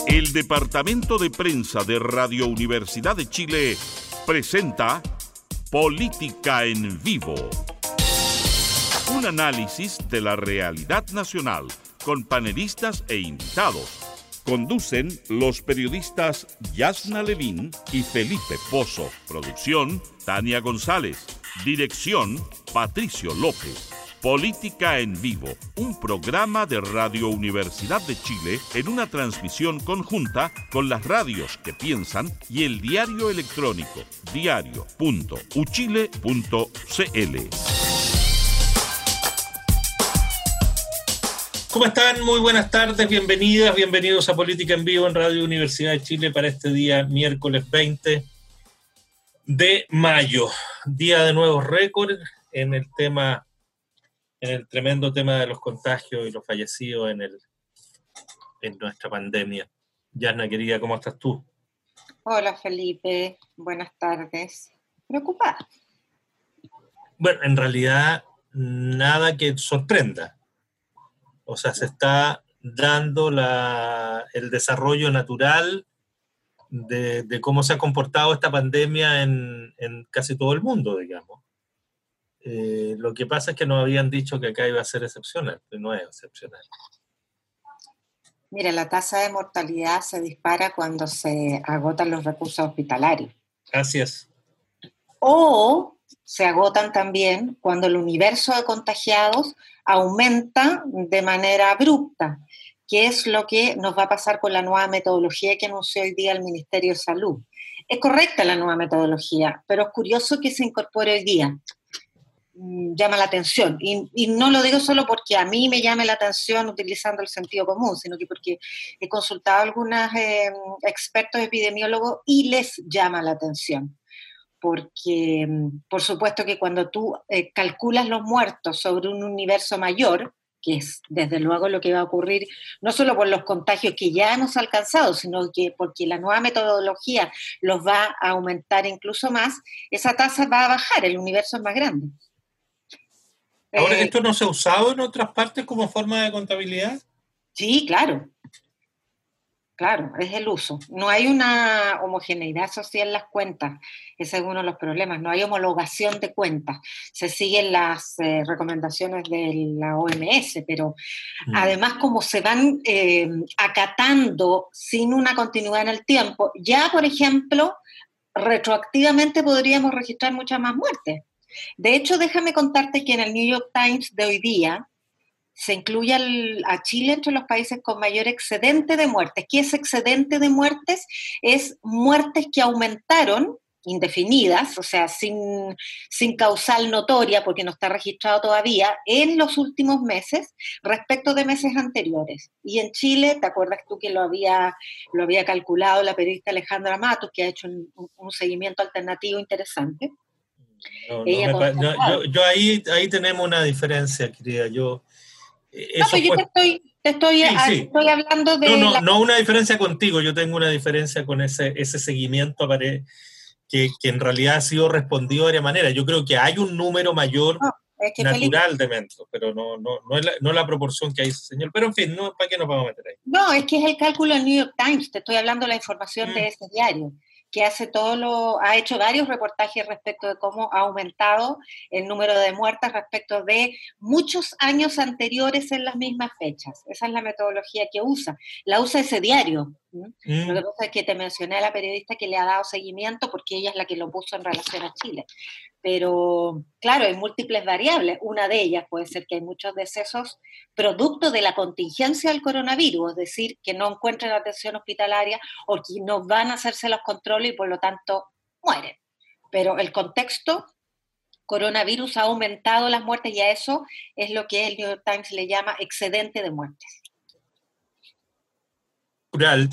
El Departamento de Prensa de Radio Universidad de Chile presenta Política en Vivo. Un análisis de la realidad nacional con panelistas e invitados. Conducen los periodistas Yasna Levin y Felipe Pozo. Producción, Tania González. Dirección, Patricio López. Política en Vivo, un programa de Radio Universidad de Chile en una transmisión conjunta con las radios que piensan y el diario electrónico diario.uchile.cl. ¿Cómo están? Muy buenas tardes, bienvenidas, bienvenidos a Política en Vivo en Radio Universidad de Chile para este día miércoles 20 de mayo. Día de nuevos récords en el tremendo tema de los contagios y los fallecidos en nuestra pandemia. Yasna, querida, ¿cómo estás tú? Hola, Felipe. Buenas tardes. ¿Preocupada? Bueno, en realidad, nada que sorprenda. O sea, se está dando el desarrollo natural de cómo se ha comportado esta pandemia en casi todo el mundo, digamos. Lo que pasa es que nos habían dicho que acá iba a ser excepcional, pero no es excepcional. Mira, la tasa de mortalidad se dispara cuando se agotan los recursos hospitalarios. Así es. O se agotan también cuando el universo de contagiados aumenta de manera abrupta, que es lo que nos va a pasar con la nueva metodología que anunció hoy día el Ministerio de Salud. Es correcta la nueva metodología, pero es curioso que se incorpore hoy día. Llama la atención, y no lo digo solo porque a mí me llame la atención utilizando el sentido común, sino que porque he consultado a algunos expertos epidemiólogos y les llama la atención, porque por supuesto que cuando tú calculas los muertos sobre un universo mayor, que es desde luego lo que va a ocurrir, no solo por los contagios que ya hemos alcanzado, sino que porque la nueva metodología los va a aumentar incluso más, esa tasa va a bajar, el universo es más grande. Ahora, ¿esto no se ha usado en otras partes como forma de contabilidad? Sí, claro. Claro, es el uso. No hay una homogeneidad social en las cuentas. Ese es uno de los problemas. No hay homologación de cuentas. Se siguen las recomendaciones de la OMS, pero además como se van acatando sin una continuidad en el tiempo, ya, por ejemplo, retroactivamente podríamos registrar muchas más muertes. De hecho, déjame contarte que en el New York Times de hoy día se incluye a Chile entre los países con mayor excedente de muertes. ¿Qué es excedente de muertes? Es muertes que aumentaron, indefinidas, o sea, sin causal notoria, porque no está registrado todavía, en los últimos meses respecto de meses anteriores. Y en Chile, ¿te acuerdas tú que lo había calculado la periodista Alejandra Matos, que ha hecho un seguimiento alternativo interesante? Yo ahí tenemos una diferencia, querida. Pero yo te estoy hablando de... No una diferencia contigo, yo tengo una diferencia con ese seguimiento que en realidad ha sido respondido de manera. Yo creo que hay un número mayor natural de mentos, pero no la proporción que hay, señor. Pero en fin, ¿para qué nos vamos a meter ahí? No, es que es el cálculo del New York Times, te estoy hablando de la información de ese diario, que ha hecho varios reportajes respecto de cómo ha aumentado el número de muertes respecto de muchos años anteriores en las mismas fechas. Esa es la metodología que usa. La usa ese diario. Lo que pasa es que te mencioné a la periodista que le ha dado seguimiento porque ella es la que lo puso en relación a Chile. Pero, claro, hay múltiples variables. Una de ellas puede ser que hay muchos decesos producto de la contingencia del coronavirus, es decir, que no encuentran atención hospitalaria o que no van a hacerse los controles y por lo tanto mueren. Pero el contexto coronavirus ha aumentado las muertes y a eso es lo que el New York Times le llama excedente de muertes. Natural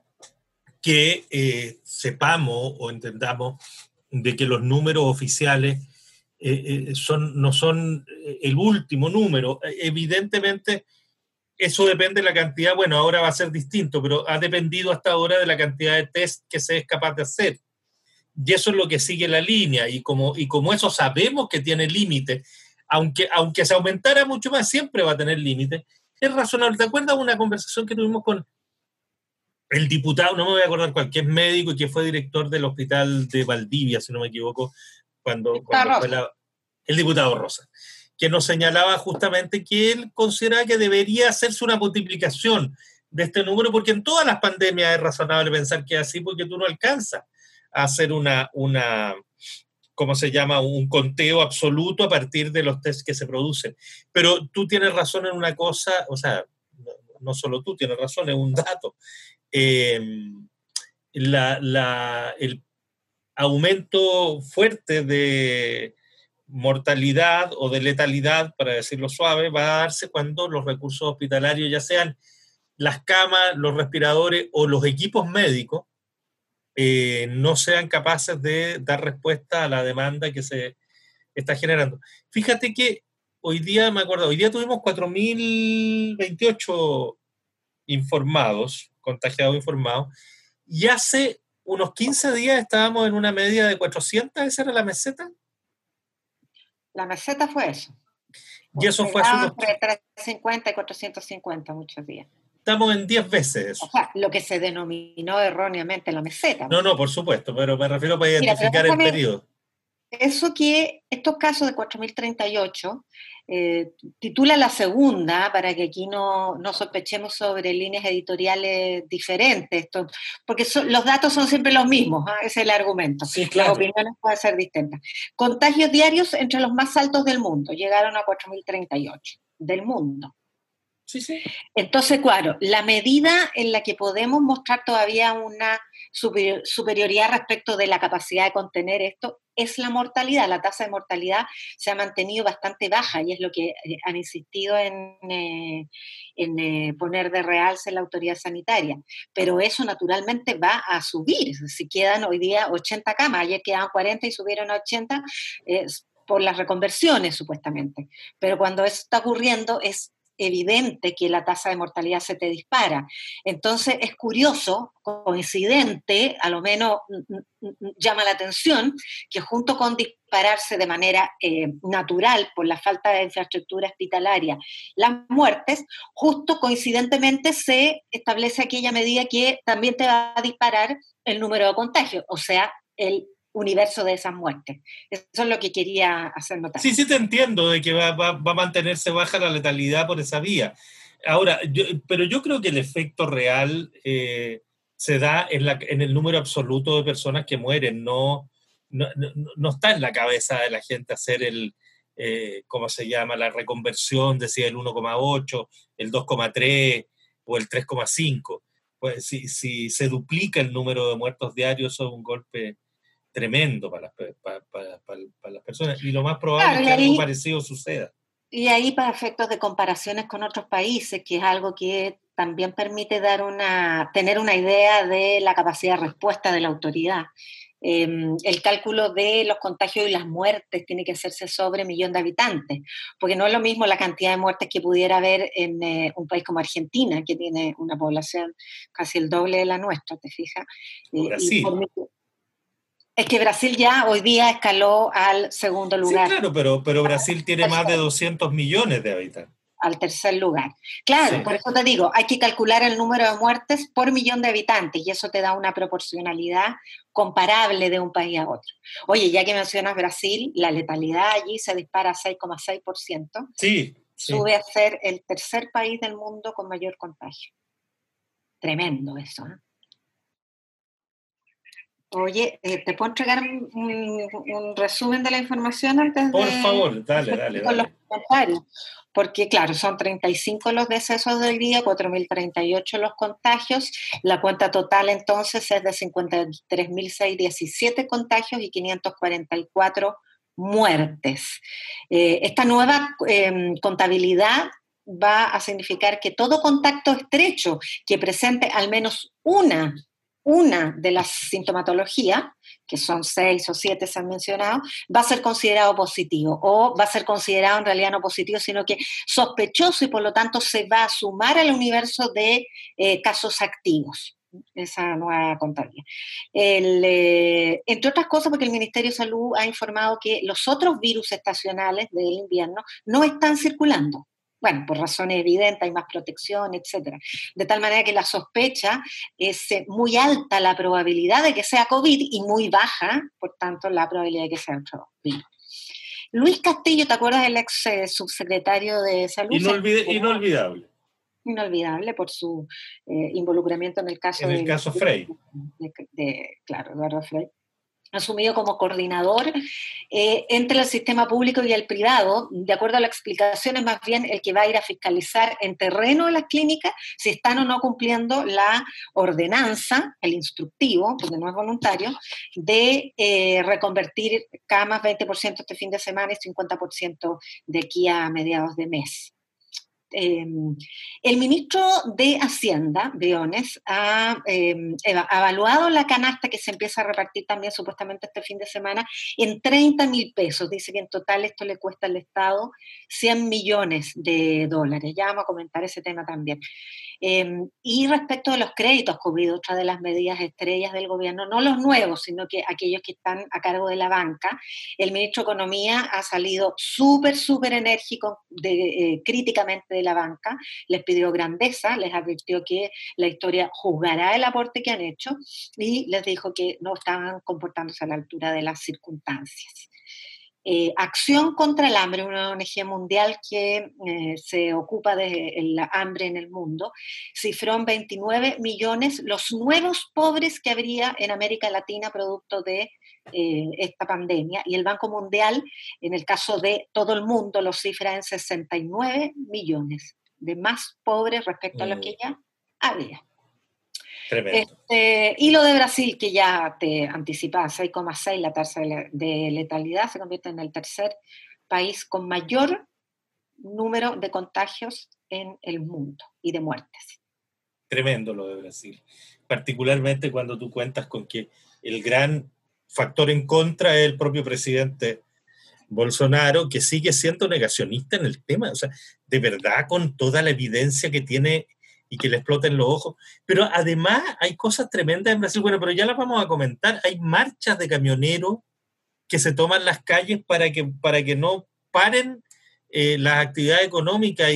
que sepamos o entendamos de que los números oficiales no son el último número. Evidentemente, eso depende de la cantidad, bueno, ahora va a ser distinto, pero ha dependido hasta ahora de la cantidad de test que se es capaz de hacer. Y eso es lo que sigue la línea, y como eso sabemos que tiene límite, aunque se aumentara mucho más, siempre va a tener límite, es razonable. ¿Te acuerdas de una conversación que tuvimos con el diputado, no me voy a acordar cuál, que es médico y que fue director del hospital de Valdivia, si no me equivoco, cuando fue el diputado Rosa, que nos señalaba justamente que él consideraba que debería hacerse una multiplicación de este número, porque en todas las pandemias es razonable pensar que es así, porque tú no alcanzas a hacer ¿cómo se llama? Un conteo absoluto a partir de los test que se producen. Pero tú tienes razón en una cosa, o sea, no solo tú tienes razón, es un dato. El aumento fuerte de mortalidad o de letalidad, para decirlo suave, va a darse cuando los recursos hospitalarios, ya sean las camas, los respiradores o los equipos médicos, no sean capaces de dar respuesta a la demanda que se está generando. Fíjate que hoy día, me acuerdo, hoy día tuvimos 4.028 informados, contagiados informados, y hace unos 15 días estábamos en una media de 400, ¿esa era la meseta? La meseta fue eso. Y eso fue hace unos... Entre 350 y 450 muchos días. Estamos en 10 veces eso. O sea, lo que se denominó erróneamente la meseta. No, por supuesto, pero me refiero para identificar el periodo. Eso que estos casos de 4.038 titula la segunda, para que aquí no sospechemos sobre líneas editoriales diferentes, porque los datos son siempre los mismos, ¿eh? Ese es el argumento. Sí, claro. Las opiniones pueden ser distintas. Contagios diarios entre los más altos del mundo, llegaron a 4.038 del mundo. Sí. Entonces, claro, la medida en la que podemos mostrar todavía una superioridad respecto de la capacidad de contener esto es la mortalidad. La tasa de mortalidad se ha mantenido bastante baja y es lo que han insistido en poner de realce la autoridad sanitaria. Pero eso naturalmente va a subir. Si quedan hoy día 80 camas, ayer quedaban 40 y subieron a 80 por las reconversiones supuestamente. Pero cuando eso está ocurriendo es evidente que la tasa de mortalidad se te dispara. Entonces es curioso, coincidente, a lo menos llama la atención, que junto con dispararse de manera natural por la falta de infraestructura hospitalaria las muertes, justo coincidentemente se establece aquella medida que también te va a disparar el número de contagios, o sea, el universo de esas muertes. Eso es lo que quería hacer notar. Sí, te entiendo de que va a mantenerse baja la letalidad por esa vía. Ahora, pero yo creo que el efecto real se da en el número absoluto de personas que mueren. No está en la cabeza de la gente hacer ¿cómo se llama? La reconversión, decía el 1,8, el 2,3 o el 3,5. Pues si se duplica el número de muertos diarios, eso es un golpe tremendo para las personas, y lo más probable es que algo parecido suceda. Y ahí para efectos de comparaciones con otros países, que es algo que también permite tener una idea de la capacidad de respuesta de la autoridad. El cálculo de los contagios y las muertes tiene que hacerse sobre 1.000.000 de habitantes, porque no es lo mismo la cantidad de muertes que pudiera haber en un país como Argentina, que tiene una población casi el doble de la nuestra, ¿te fijas? Brasil. Es que Brasil ya hoy día escaló al segundo lugar. Sí, claro, pero Brasil tiene más de 200 millones de habitantes. Al tercer lugar. Claro, sí. Por eso te digo, hay que calcular el número de muertes por 1.000.000 de habitantes y eso te da una proporcionalidad comparable de un país a otro. Oye, ya que mencionas Brasil, la letalidad allí se dispara a 6,6%. Sí. Sube a ser el tercer país del mundo con mayor contagio. Tremendo eso, ¿eh? Oye, ¿te puedo entregar un resumen de la información antes Por favor, dale. Con los comentarios. Porque, claro, son 35 los decesos del día, 4.038 los contagios. La cuenta total, entonces, es de 53.617 contagios y 544 muertes. Esta nueva contabilidad va a significar que todo contacto estrecho que presente al menos una de las sintomatologías, que son 6 o 7 se han mencionado, va a ser considerado positivo, o va a ser considerado en realidad no positivo, sino que sospechoso, y por lo tanto se va a sumar al universo de casos activos, esa nueva contabilidad. Entre otras cosas, porque el Ministerio de Salud ha informado que los otros virus estacionales del invierno no están circulando. bueno, por razones evidentes, hay más protección, etc. De tal manera que la sospecha es muy alta la probabilidad de que sea COVID y muy baja, por tanto, la probabilidad de que sea otro virus. Luis Castillo, ¿te acuerdas del ex subsecretario de Salud? Inolvidable. Inolvidable por su involucramiento en el caso Frey. Claro, Eduardo Frey. Asumido como coordinador entre el sistema público y el privado, de acuerdo a las explicaciones, más bien el que va a ir a fiscalizar en terreno de las clínicas si están o no cumpliendo la ordenanza, el instructivo, porque no es voluntario, de reconvertir camas 20% este fin de semana y 50% de aquí a mediados de mes. El ministro de Hacienda, Briones, ha evaluado la canasta que se empieza a repartir también supuestamente este fin de semana en 30.000 pesos. Dice que en total esto le cuesta al Estado 100 millones de dólares. Ya vamos a comentar ese tema también. Y respecto de los créditos COVID, otra de las medidas estrellas del gobierno, no los nuevos, sino que aquellos que están a cargo de la banca, el ministro de Economía ha salido súper enérgico críticamente de la banca, les pidió grandeza, les advirtió que la historia juzgará el aporte que han hecho y les dijo que no estaban comportándose a la altura de las circunstancias. Acción contra el Hambre, una ONG mundial que se ocupa del hambre en el mundo, cifró en 29 millones los nuevos pobres que habría en América Latina producto de esta pandemia, y el Banco Mundial, en el caso de todo el mundo, lo cifra en 69 millones de más pobres respecto a lo que ya había. Tremendo. Y lo de Brasil, que ya te anticipaba, 6,6 la tasa de letalidad, se convierte en el tercer país con mayor número de contagios en el mundo y de muertes. Tremendo lo de Brasil, particularmente cuando tú cuentas con que el gran factor en contra es el propio presidente Bolsonaro, que sigue siendo negacionista en el tema, o sea, de verdad, con toda la evidencia que tiene y que le exploten los ojos. Pero además hay cosas tremendas en Brasil, bueno, pero ya las vamos a comentar. Hay marchas de camioneros que se toman las calles para que no paren las actividades económicas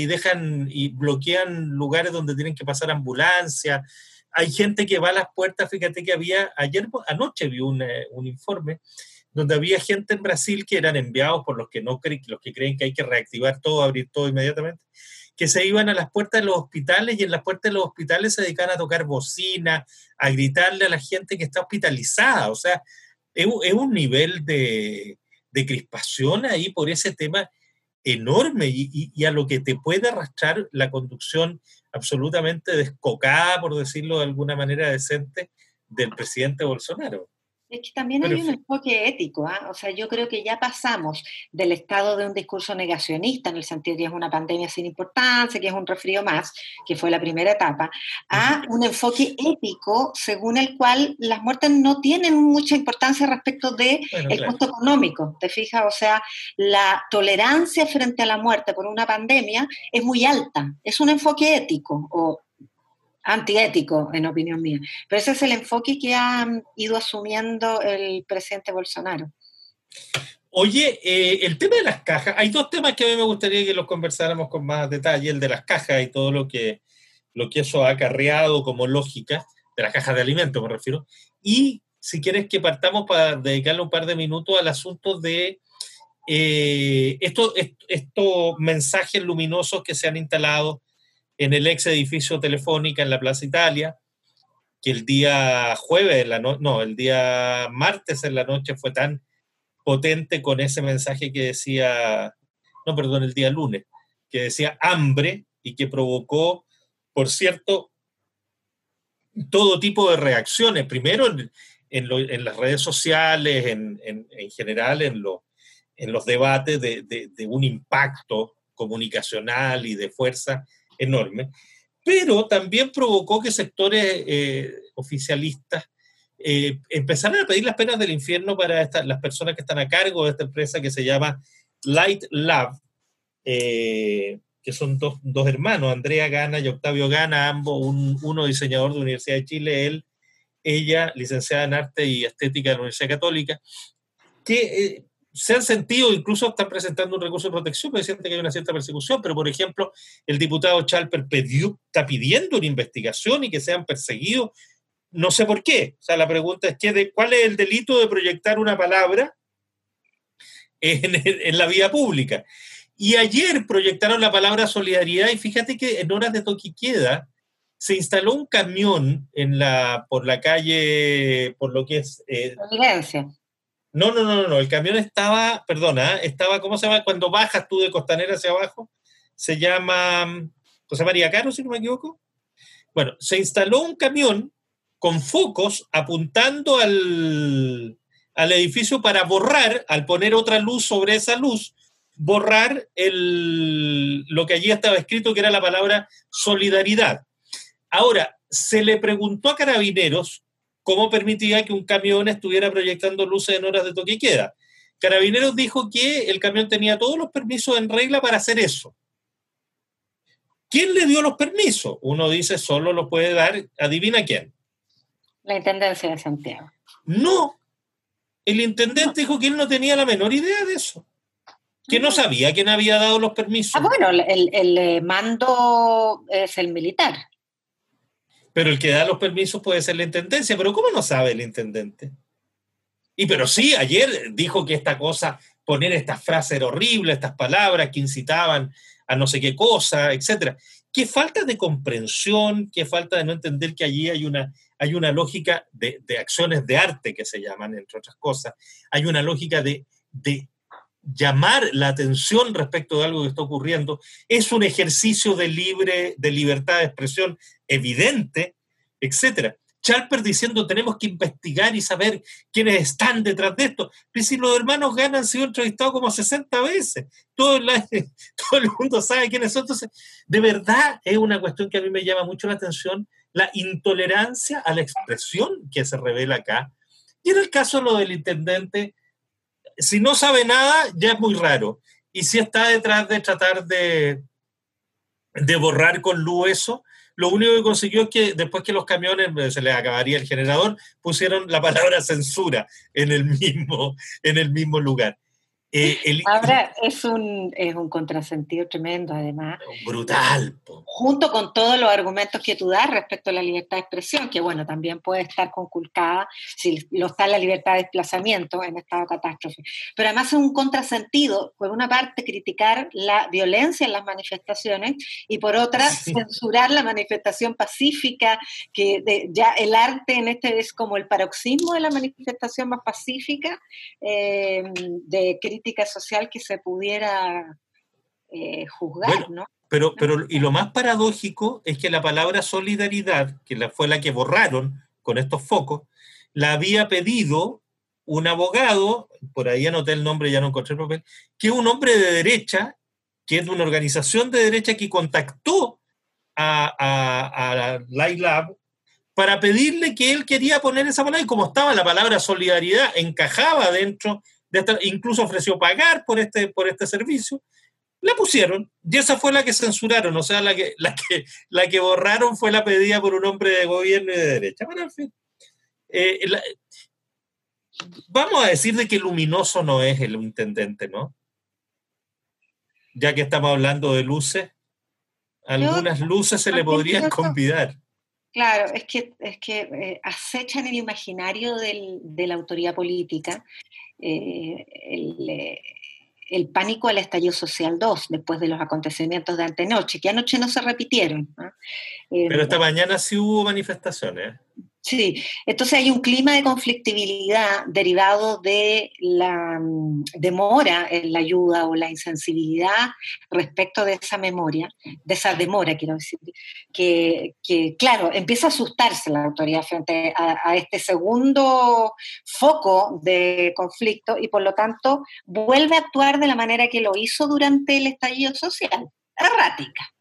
y bloquean lugares donde tienen que pasar ambulancias. Hay gente que va a las puertas, fíjate que anoche vi un informe donde había gente en Brasil que eran enviados por los que creen que hay que reactivar todo, abrir todo inmediatamente, que se iban a las puertas de los hospitales y en las puertas de los hospitales se dedicaban a tocar bocina, a gritarle a la gente que está hospitalizada. O sea, es un nivel de crispación ahí por ese tema enorme y a lo que te puede arrastrar la conducción absolutamente descocada, por decirlo de alguna manera decente, del presidente Bolsonaro. Es que también hay un enfoque ético, ¿eh? O sea, yo creo que ya pasamos del estado de un discurso negacionista, en el sentido de que es una pandemia sin importancia, que es un resfrío más, que fue la primera etapa, a un enfoque ético según el cual las muertes no tienen mucha importancia respecto del costo económico, ¿te fijas? O sea, la tolerancia frente a la muerte por una pandemia es muy alta, es un enfoque ético o antiético, en opinión mía. Pero ese es el enfoque que ha ido asumiendo el presidente Bolsonaro. Oye, el tema de las cajas, hay dos temas que a mí me gustaría que los conversáramos con más detalle, el de las cajas y todo lo que eso ha acarreado como lógica, de las cajas de alimentos me refiero, y si quieres que partamos para dedicarle un par de minutos al asunto de estos mensajes luminosos que se han instalado en el ex edificio Telefónica en la Plaza Italia, que el día el día martes en la noche fue tan potente con ese mensaje que decía, el día lunes, que decía hambre y que provocó, por cierto, todo tipo de reacciones, primero en las redes sociales, en general en los debates de un impacto comunicacional y de fuerza enorme, pero también provocó que sectores oficialistas empezaron a pedir las penas del infierno para las personas que están a cargo de esta empresa que se llama Light Lab, que son dos hermanos, Andrea Gana y Octavio Gana, ambos, uno diseñador de la Universidad de Chile, ella licenciada en Arte y Estética de la Universidad Católica, que se han sentido, incluso están presentando un recurso de protección, porque sienten que hay una cierta persecución, pero por ejemplo, el diputado Chalper está pidiendo una investigación y que sean perseguidos, no sé por qué. O sea, la pregunta es ¿cuál es el delito de proyectar una palabra en la vía pública? Y ayer proyectaron la palabra solidaridad y fíjate que en horas de toque y queda se instaló un camión por la calle, por lo que es... Evidencia. No, el camión estaba, ¿cómo se llama? Cuando bajas tú de Costanera hacia abajo, se llama José María Caro, si no me equivoco. Bueno, se instaló un camión con focos apuntando al edificio para borrar, al poner otra luz sobre esa luz, borrar lo que allí estaba escrito, que era la palabra solidaridad. Ahora, se le preguntó a Carabineros cómo permitía que un camión estuviera proyectando luces en horas de toque y queda. Carabineros dijo que el camión tenía todos los permisos en regla para hacer eso. ¿Quién le dio los permisos? Uno dice, solo lo puede dar, adivina quién. La Intendencia de Santiago. No, el intendente dijo que él no tenía la menor idea de eso, que no sabía quién había dado los permisos. Bueno, el mando es el militar. Pero el que da los permisos puede ser la intendencia, pero ¿cómo no sabe el intendente? Pero sí, ayer dijo que esta cosa, poner estas frases era horrible, estas palabras que incitaban a no sé qué cosa, etcétera. Qué falta de comprensión, qué falta de no entender que allí hay una lógica de acciones de arte que se llaman, entre otras cosas. Hay una lógica de llamar la atención respecto de algo que está ocurriendo. Es un ejercicio de libertad de expresión evidente, etcétera. Chalper diciendo tenemos que investigar y saber quiénes están detrás de esto. Pero si los hermanos Gana han sido entrevistados como 60 veces, todo el mundo sabe quiénes son. Entonces, de verdad es una cuestión que a mí me llama mucho la atención, la intolerancia a la expresión que se revela acá. Y en el caso de lo del intendente, si no sabe nada, ya es muy raro. Y si está detrás de tratar de borrar con luz eso, lo único que consiguió es que después que los camiones se les acabaría el generador, pusieron la palabra censura en el mismo lugar. Ahora es un contrasentido tremendo, además. Brutal. Junto con todos los argumentos que tú das respecto a la libertad de expresión, que bueno, también puede estar conculcada si lo está la libertad de desplazamiento en estado de catástrofe. Pero además es un contrasentido, por una parte, criticar la violencia en las manifestaciones y por otra, censurar la manifestación pacífica, que ya el arte en este es como el paroxismo de la manifestación más pacífica, de crítica social que se pudiera juzgar, bueno, ¿no? Pero y lo más paradójico es que la palabra solidaridad, que fue la que borraron con estos focos, la había pedido un abogado, por ahí anoté el nombre, ya no encontré el papel, que es un hombre de derecha, que es de una organización de derecha que contactó a LILAB para pedirle que él quería poner esa palabra, y como estaba la palabra solidaridad, encajaba dentro de esta, incluso ofreció pagar por este servicio, la pusieron, y esa fue la que censuraron, o sea, la que borraron fue la pedida por un hombre de gobierno y de derecha. Bueno, en fin, vamos a decir de que luminoso no es el intendente, ¿no? Ya que estamos hablando de luces, algunas luces se le podrían convidar. Claro, es que acechan el imaginario de la autoridad política el pánico al estallido social 2, después de los acontecimientos de antenoche, que anoche no se repitieron, ¿no? Pero esta mañana sí hubo manifestaciones. Sí, entonces hay un clima de conflictividad derivado de la demora en la ayuda o la insensibilidad respecto de esa memoria, de esa demora, quiero decir, que claro, empieza a asustarse la autoridad frente a este segundo foco de conflicto y por lo tanto vuelve a actuar de la manera que lo hizo durante el estallido social, errática.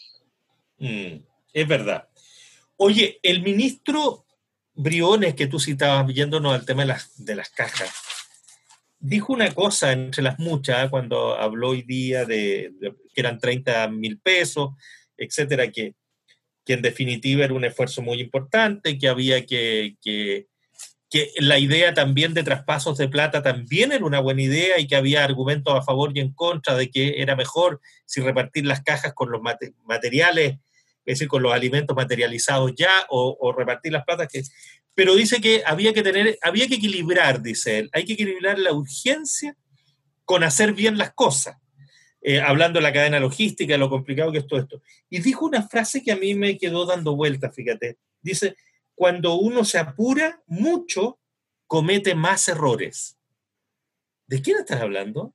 Es verdad. Oye, el ministro Briones, que tú citabas, yéndonos al tema de las cajas, dijo una cosa entre las muchas, cuando habló hoy día de que eran 30.000 pesos, etcétera, que en definitiva era un esfuerzo muy importante, que había que que la idea también de traspasos de plata también era una buena idea y que había argumentos a favor y en contra de que era mejor si repartir las cajas con los materiales, es decir, con los alimentos materializados ya o repartir las platas. Pero dice que había que equilibrar, dice él, hay que equilibrar la urgencia con hacer bien las cosas. Hablando de la cadena logística, de lo complicado que es todo esto. Y dijo una frase que a mí me quedó dando vueltas, fíjate. Dice, cuando uno se apura mucho, comete más errores. ¿De quién estás hablando?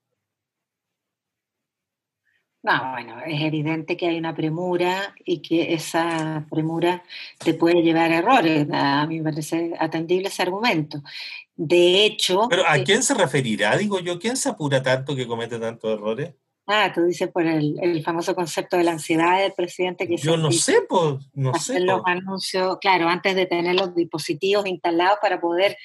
No, bueno, es evidente que hay una premura y que esa premura te puede llevar a errores. A mí me parece atendible ese argumento. De hecho... ¿Pero a quién se referirá? Digo yo, ¿quién se apura tanto que comete tantos errores? Tú dices por el famoso concepto de la ansiedad del presidente que yo no sé, pues, no sé. Los anuncios, claro, antes de tener los dispositivos instalados para poder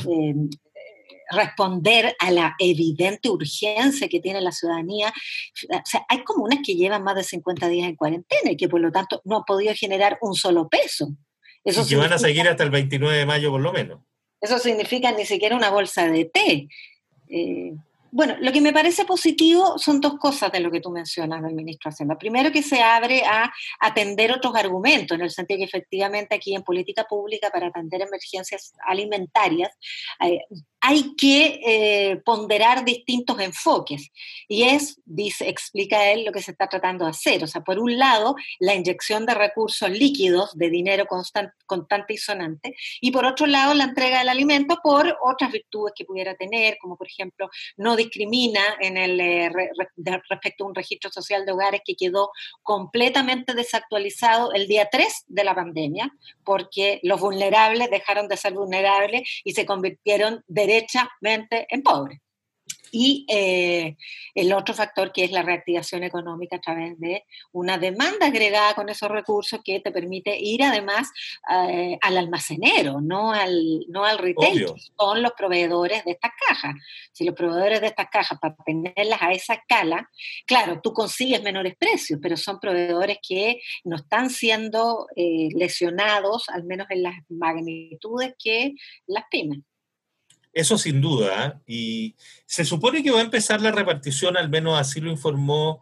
responder a la evidente urgencia que tiene la ciudadanía. O sea, hay comunas que llevan más de 50 días en cuarentena y que por lo tanto no han podido generar un solo peso. Eso y que van a seguir hasta el 29 de mayo por lo menos. Eso significa ni siquiera una bolsa de té. Bueno, lo que me parece positivo son dos cosas de lo que tú mencionas del ministro de Hacienda. Primero, que se abre a atender otros argumentos, en el sentido que efectivamente aquí en política pública para atender emergencias alimentarias hay que ponderar distintos enfoques. Y explica él, lo que se está tratando de hacer. O sea, por un lado, la inyección de recursos líquidos, de dinero constante y sonante, y por otro lado, la entrega del alimento por otras virtudes que pudiera tener, como por ejemplo, no discrimina respecto a un registro social de hogares que quedó completamente desactualizado el día 3 de la pandemia, porque los vulnerables dejaron de ser vulnerables y se convirtieron derechamente en pobres. Y el otro factor, que es la reactivación económica a través de una demanda agregada con esos recursos que te permite ir además al almacenero, no al retail, que son los proveedores de estas cajas. Si los proveedores de estas cajas, para tenerlas a esa escala, claro, tú consigues menores precios, pero son proveedores que no están siendo lesionados, al menos en las magnitudes que las pymes. Eso sin duda, y se supone que va a empezar la repartición, al menos así lo informó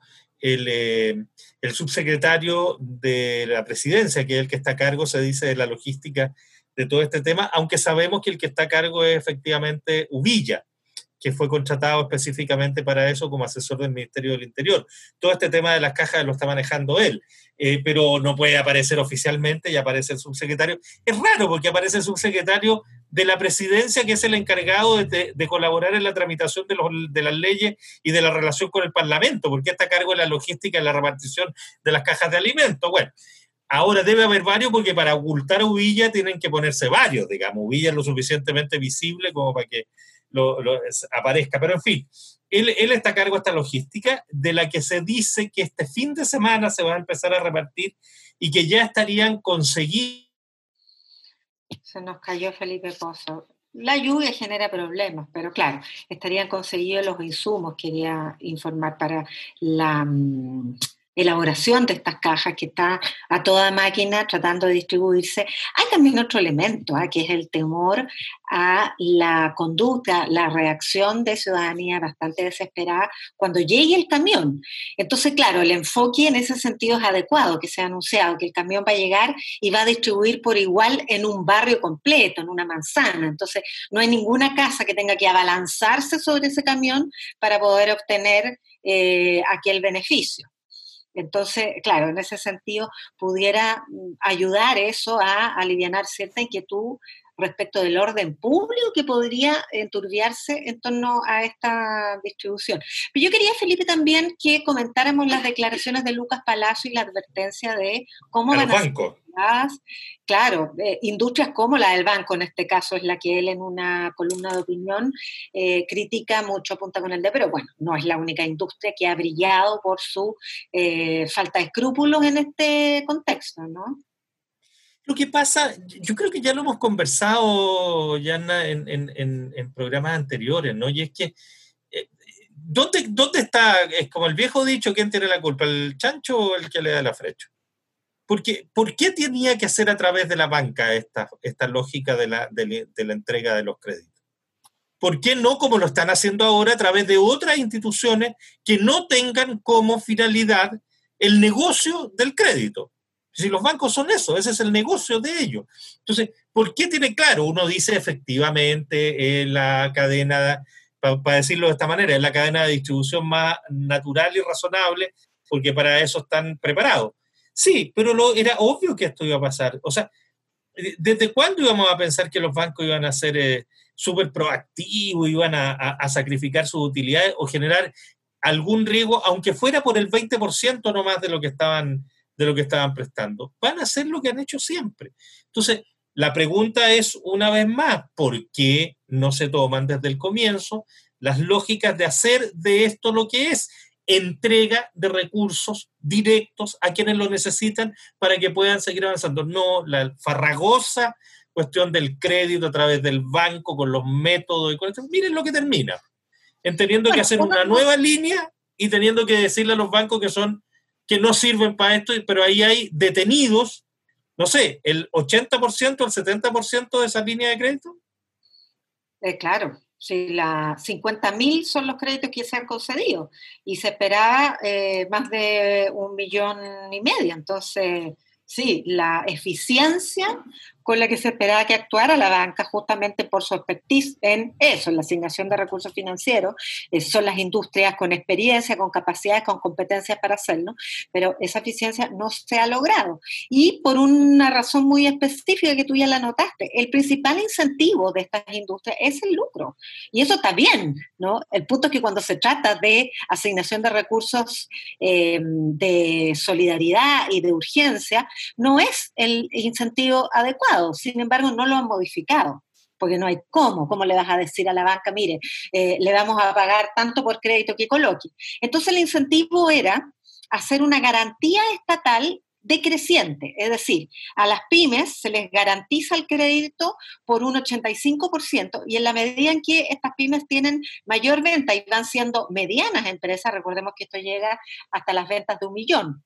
el subsecretario de la presidencia, que es el que está a cargo, se dice, de la logística de todo este tema, aunque sabemos que el que está a cargo es efectivamente Uvilla, que fue contratado específicamente para eso como asesor del Ministerio del Interior. Todo este tema de las cajas lo está manejando él, pero no puede aparecer oficialmente y aparece el subsecretario. Es raro porque aparece el subsecretario de la presidencia, que es el encargado de colaborar en la tramitación de las leyes y de la relación con el Parlamento, porque está a cargo de la logística y la repartición de las cajas de alimentos. Bueno, ahora debe haber varios, porque para ocultar a Uvilla tienen que ponerse varios, digamos. Uvilla es lo suficientemente visible como para que lo aparezca, pero en fin, él está a cargo de esta logística, de la que se dice que este fin de semana se va a empezar a repartir y que ya estarían conseguidos. Se nos cayó Felipe Pozo. La lluvia genera problemas, pero claro, estarían conseguidos los insumos, quería informar, para la elaboración de estas cajas, que está a toda máquina tratando de distribuirse. Hay también otro elemento, que es el temor a la conducta, la reacción de ciudadanía bastante desesperada cuando llegue el camión. Entonces, claro, el enfoque en ese sentido es adecuado, que se ha anunciado que el camión va a llegar y va a distribuir por igual en un barrio completo, en una manzana. Entonces, no hay ninguna casa que tenga que abalanzarse sobre ese camión para poder obtener aquel beneficio. Entonces, claro, en ese sentido pudiera ayudar eso a alivianar cierta inquietud respecto del orden público que podría enturbiarse en torno a esta distribución. Pero yo quería, Felipe, también que comentáramos las declaraciones de Lucas Palacio y la advertencia de cómo van a ser las, claro, industrias como la del banco, en este caso es la que él en una columna de opinión critica mucho, apunta con el dedo, pero bueno, no es la única industria que ha brillado por su falta de escrúpulos en este contexto, ¿no? Lo que pasa, yo creo que ya lo hemos conversado, Yana, en programas anteriores, ¿no? Y es que, ¿dónde está? Es como el viejo dicho, ¿quién tiene la culpa? ¿El chancho o el que le da la flecha? porque ¿por qué tenía que hacer a través de la banca esta lógica de la entrega de los créditos? ¿Por qué no como lo están haciendo ahora a través de otras instituciones que no tengan como finalidad el negocio del crédito? Si los bancos son eso, ese es el negocio de ellos. Entonces, ¿por qué tiene claro? Uno dice efectivamente la cadena, para decirlo de esta manera, es la cadena de distribución más natural y razonable, porque para eso están preparados. Sí, pero era obvio que esto iba a pasar. O sea, ¿desde cuándo íbamos a pensar que los bancos iban a ser súper proactivos, iban a sacrificar sus utilidades o generar algún riesgo, aunque fuera por el 20% nomás de lo que estaban prestando? Van a hacer lo que han hecho siempre. Entonces, la pregunta es, una vez más, ¿por qué no se toman desde el comienzo las lógicas de hacer de esto lo que es? Entrega de recursos directos a quienes lo necesitan para que puedan seguir avanzando. No la farragosa cuestión del crédito a través del banco con los métodos. Miren lo que termina. Teniendo que hacer una nueva línea y teniendo que decirle a los bancos que no sirven para esto, pero ahí hay detenidos, no sé, el 80%, el 70% de esa línea de crédito. Claro. Sí, 50.000 son los créditos que se han concedido y se esperaba más de 1,5 millones. Entonces, sí, la eficiencia con la que se esperaba que actuara la banca justamente por su expertise en eso, en la asignación de recursos financieros, son las industrias con experiencia, con capacidades, con competencias para hacerlo, pero esa eficiencia no se ha logrado. Y por una razón muy específica que tú ya la notaste, el principal incentivo de estas industrias es el lucro. Y eso está bien, ¿no? El punto es que cuando se trata de asignación de recursos de solidaridad y de urgencia, no es el incentivo adecuado. Sin embargo, no lo han modificado, porque no hay cómo le vas a decir a la banca, mire, le vamos a pagar tanto por crédito que coloque. Entonces el incentivo era hacer una garantía estatal decreciente, es decir, a las pymes se les garantiza el crédito por un 85% y en la medida en que estas pymes tienen mayor venta y van siendo medianas empresas, recordemos que esto llega hasta las ventas de 1 millón,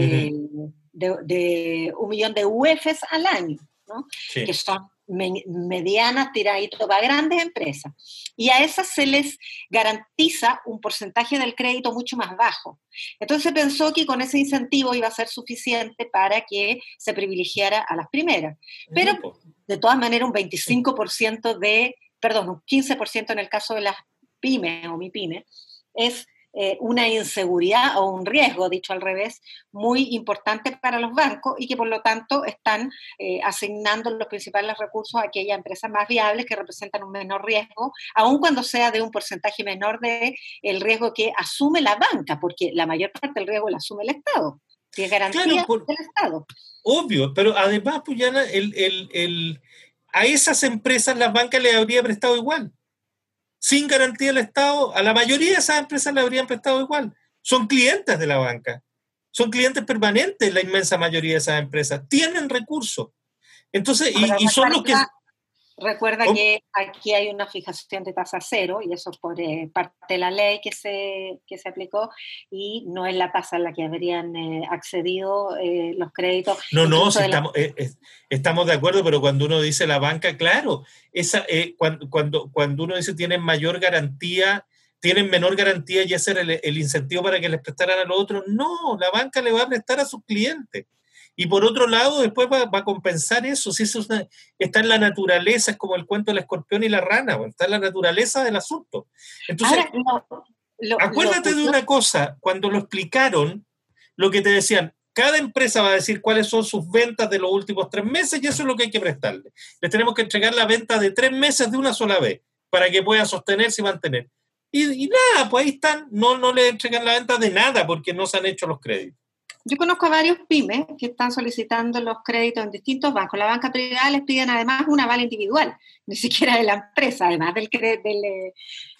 de 1 millón de UFs al año, ¿no? Sí. Que son medianas, tiraditos para grandes empresas. Y a esas se les garantiza un porcentaje del crédito mucho más bajo. Entonces se pensó que con ese incentivo iba a ser suficiente para que se privilegiara a las primeras. Pero de todas maneras un 25% un 15% en el caso de las pymes o MIPYME, es una inseguridad o un riesgo, dicho al revés, muy importante para los bancos y que por lo tanto están asignando los principales recursos a aquellas empresas más viables que representan un menor riesgo, aun cuando sea de un porcentaje menor del riesgo que asume la banca, porque la mayor parte del riesgo la asume el Estado, que es garantía del Estado. Obvio, pero además, Puyana, a esas empresas las bancas les habría prestado igual. Sin garantía del Estado, a la mayoría de esas empresas le habrían prestado igual. Son clientes de la banca. Son clientes permanentes la inmensa mayoría de esas empresas. Tienen recursos. Entonces, y son los que... Recuerda que aquí hay una fijación de tasa cero y eso por parte de la ley que se aplicó y no es la tasa a la que habrían accedido los créditos. No, sí, estamos de acuerdo, pero cuando uno dice la banca, claro, cuando uno dice tienen mayor garantía, tienen menor garantía y ese era el incentivo para que les prestaran a los otros, no, la banca le va a prestar a sus clientes. Y por otro lado, después va a compensar eso. Si eso está en la naturaleza, es como el cuento del escorpión y la rana, está en la naturaleza del asunto. Entonces, acuérdate de una cosa, cuando lo explicaron, lo que te decían, cada empresa va a decir cuáles son sus ventas de los últimos 3 meses y eso es lo que hay que prestarle. Les tenemos que entregar la venta de 3 meses de una sola vez para que puedan sostenerse y mantener. Y nada, pues ahí están, no le entregan la venta de nada porque no se han hecho los créditos. Yo conozco a varios pymes que están solicitando los créditos en distintos bancos. La banca privada les piden además un aval individual, ni siquiera de la empresa, además de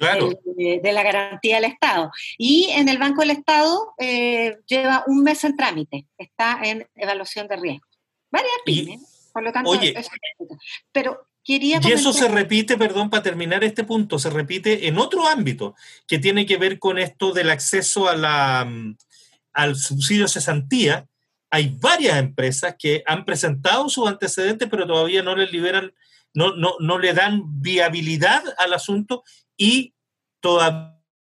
la garantía del Estado. Y en el Banco del Estado lleva 1 mes en trámite, está en evaluación de riesgo. Varias pymes, por lo tanto, pero quería comentar... Y eso se repite, perdón, para terminar este punto, se repite en otro ámbito que tiene que ver con esto del acceso al subsidio de cesantía, hay varias empresas que han presentado sus antecedentes, pero todavía no les liberan, no le dan viabilidad al asunto, y todavía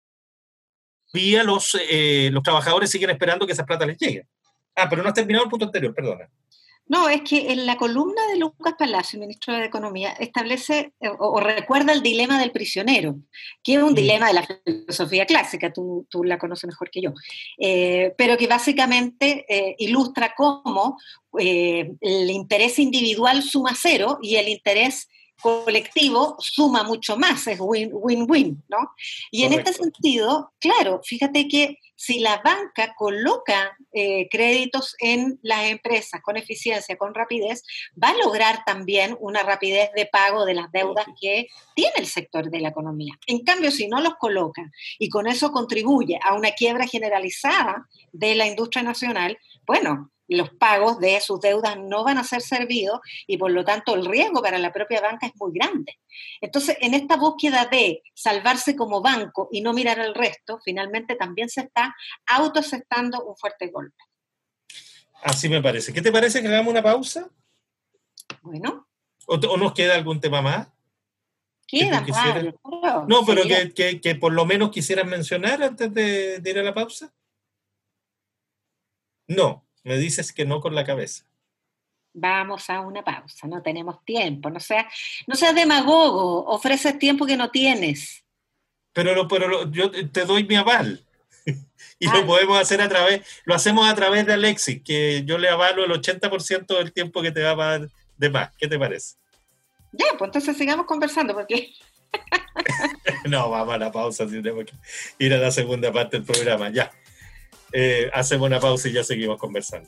los trabajadores siguen esperando que esas plata les lleguen. Pero no has terminado el punto anterior, perdona. No, es que en la columna de Lucas Palacio, ministro de Economía, establece o recuerda el dilema del prisionero, que es un dilema de la filosofía clásica, tú la conoces mejor que yo, pero que básicamente ilustra cómo el interés individual suma cero y el interés colectivo suma mucho más, es win-win, ¿no? Y correcto. En este sentido, claro, fíjate que si la banca coloca créditos en las empresas con eficiencia, con rapidez, va a lograr también una rapidez de pago de las deudas que tiene el sector de la economía. En cambio, si no los coloca y con eso contribuye a una quiebra generalizada de la industria nacional, bueno, los pagos de sus deudas no van a ser servidos y por lo tanto el riesgo para la propia banca es muy grande. Entonces, en esta búsqueda de salvarse como banco y no mirar al resto, finalmente también se está autoaceptando un fuerte golpe. Así me parece. ¿Qué te parece que hagamos una pausa? Bueno. ¿O nos queda algún tema más? Quedan varios. No, pero que por lo menos quisieras mencionar antes de ir a la pausa. No. Me dices que no con la cabeza. Vamos a una pausa, no tenemos tiempo. No seas demagogo, ofreces tiempo que no tienes. Pero yo te doy mi aval. Y lo podemos hacer lo hacemos a través de Alexis, que yo le avalo el 80% del tiempo que te va a dar de más. ¿Qué te parece? Ya, pues entonces sigamos conversando, porque... No, vamos a la pausa, si tenemos que ir a la segunda parte del programa, ya. Hacemos una pausa y ya seguimos conversando.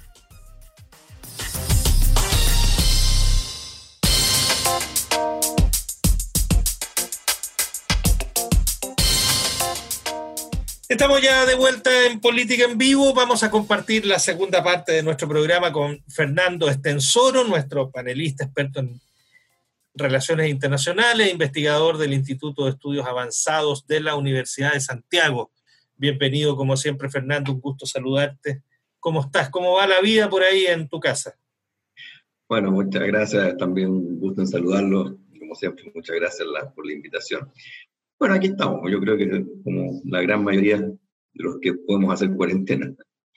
Estamos ya de vuelta en Política en Vivo. Vamos a compartir la segunda parte de nuestro programa con Fernando Estensoro, nuestro panelista experto en relaciones internacionales, investigador del Instituto de Estudios Avanzados de la Universidad de Santiago. Bienvenido, como siempre, Fernando, un gusto saludarte. ¿Cómo estás? ¿Cómo va la vida por ahí en tu casa? Bueno, muchas gracias, también un gusto en saludarlos. Como siempre, muchas gracias por la invitación. Bueno, aquí estamos, yo creo que como la gran mayoría de los que podemos hacer cuarentena.